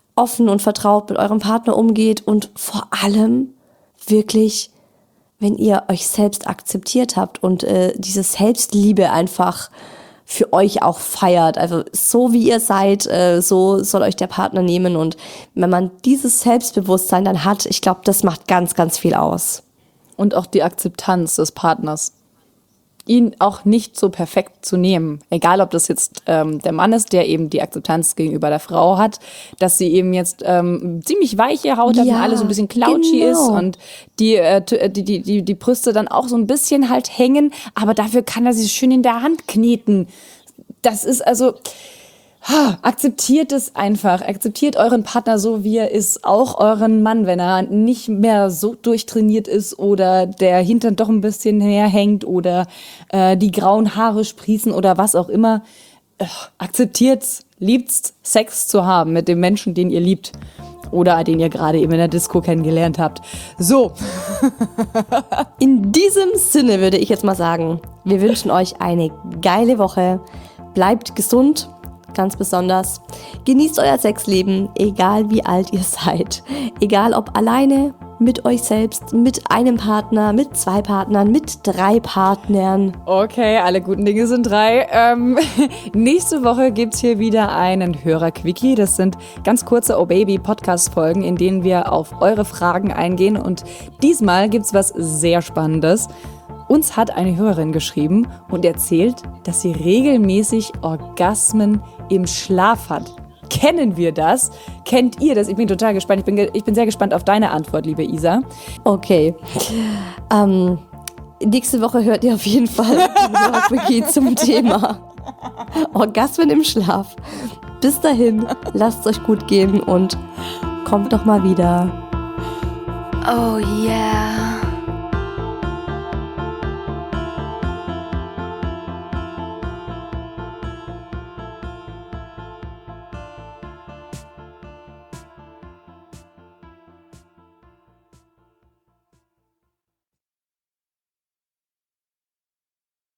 offen und vertraut mit eurem Partner umgeht und vor allem wirklich, wenn ihr euch selbst akzeptiert habt und äh, diese Selbstliebe einfach für euch auch feiert. Also so wie ihr seid, äh, so soll euch der Partner nehmen. Und wenn man dieses Selbstbewusstsein dann hat, ich glaube, das macht ganz, ganz viel aus. Und auch die Akzeptanz des Partners. Ihn auch nicht so perfekt zu nehmen. Egal, ob das jetzt ähm, der Mann ist, der eben die Akzeptanz gegenüber der Frau hat, dass sie eben jetzt ähm, ziemlich weiche Haut hat Ja, und alles so ein bisschen clouchy genau. ist und die, äh, die, die, die, die Brüste dann auch so ein bisschen halt hängen, aber dafür kann er sie schön in der Hand kneten. Das ist also... Ha, akzeptiert es einfach. Akzeptiert euren Partner so, wie er ist. Auch euren Mann, wenn er nicht mehr so durchtrainiert ist oder der Hintern doch ein bisschen näher hängt oder äh, die grauen Haare sprießen oder was auch immer. Äh, akzeptiert's. Liebt's, Sex zu haben mit dem Menschen, den ihr liebt. Oder den ihr gerade eben in der Disco kennengelernt habt. So. In diesem Sinne würde ich jetzt mal sagen, wir wünschen euch eine geile Woche. Bleibt gesund. Ganz besonders. Genießt euer Sexleben, egal wie alt ihr seid. Egal ob alleine, mit euch selbst, mit einem Partner, mit zwei Partnern, mit drei Partnern. Okay, alle guten Dinge sind drei. Ähm, nächste Woche gibt's hier wieder einen Hörer-Quickie. Das sind ganz kurze Oh Baby-Podcast-Folgen, in denen wir auf eure Fragen eingehen. Und diesmal gibt's was sehr Spannendes. Uns hat eine Hörerin geschrieben und erzählt, dass sie regelmäßig Orgasmen im Schlaf hat. Kennen wir das? Kennt ihr das? Ich bin total gespannt. Ich bin, ge- ich bin sehr gespannt auf deine Antwort, liebe Isa. Okay. Ähm, nächste Woche hört ihr auf jeden Fall ein Quickie zum Thema Orgasmen im Schlaf. Bis dahin, lasst es euch gut gehen und kommt doch mal wieder. Oh yeah.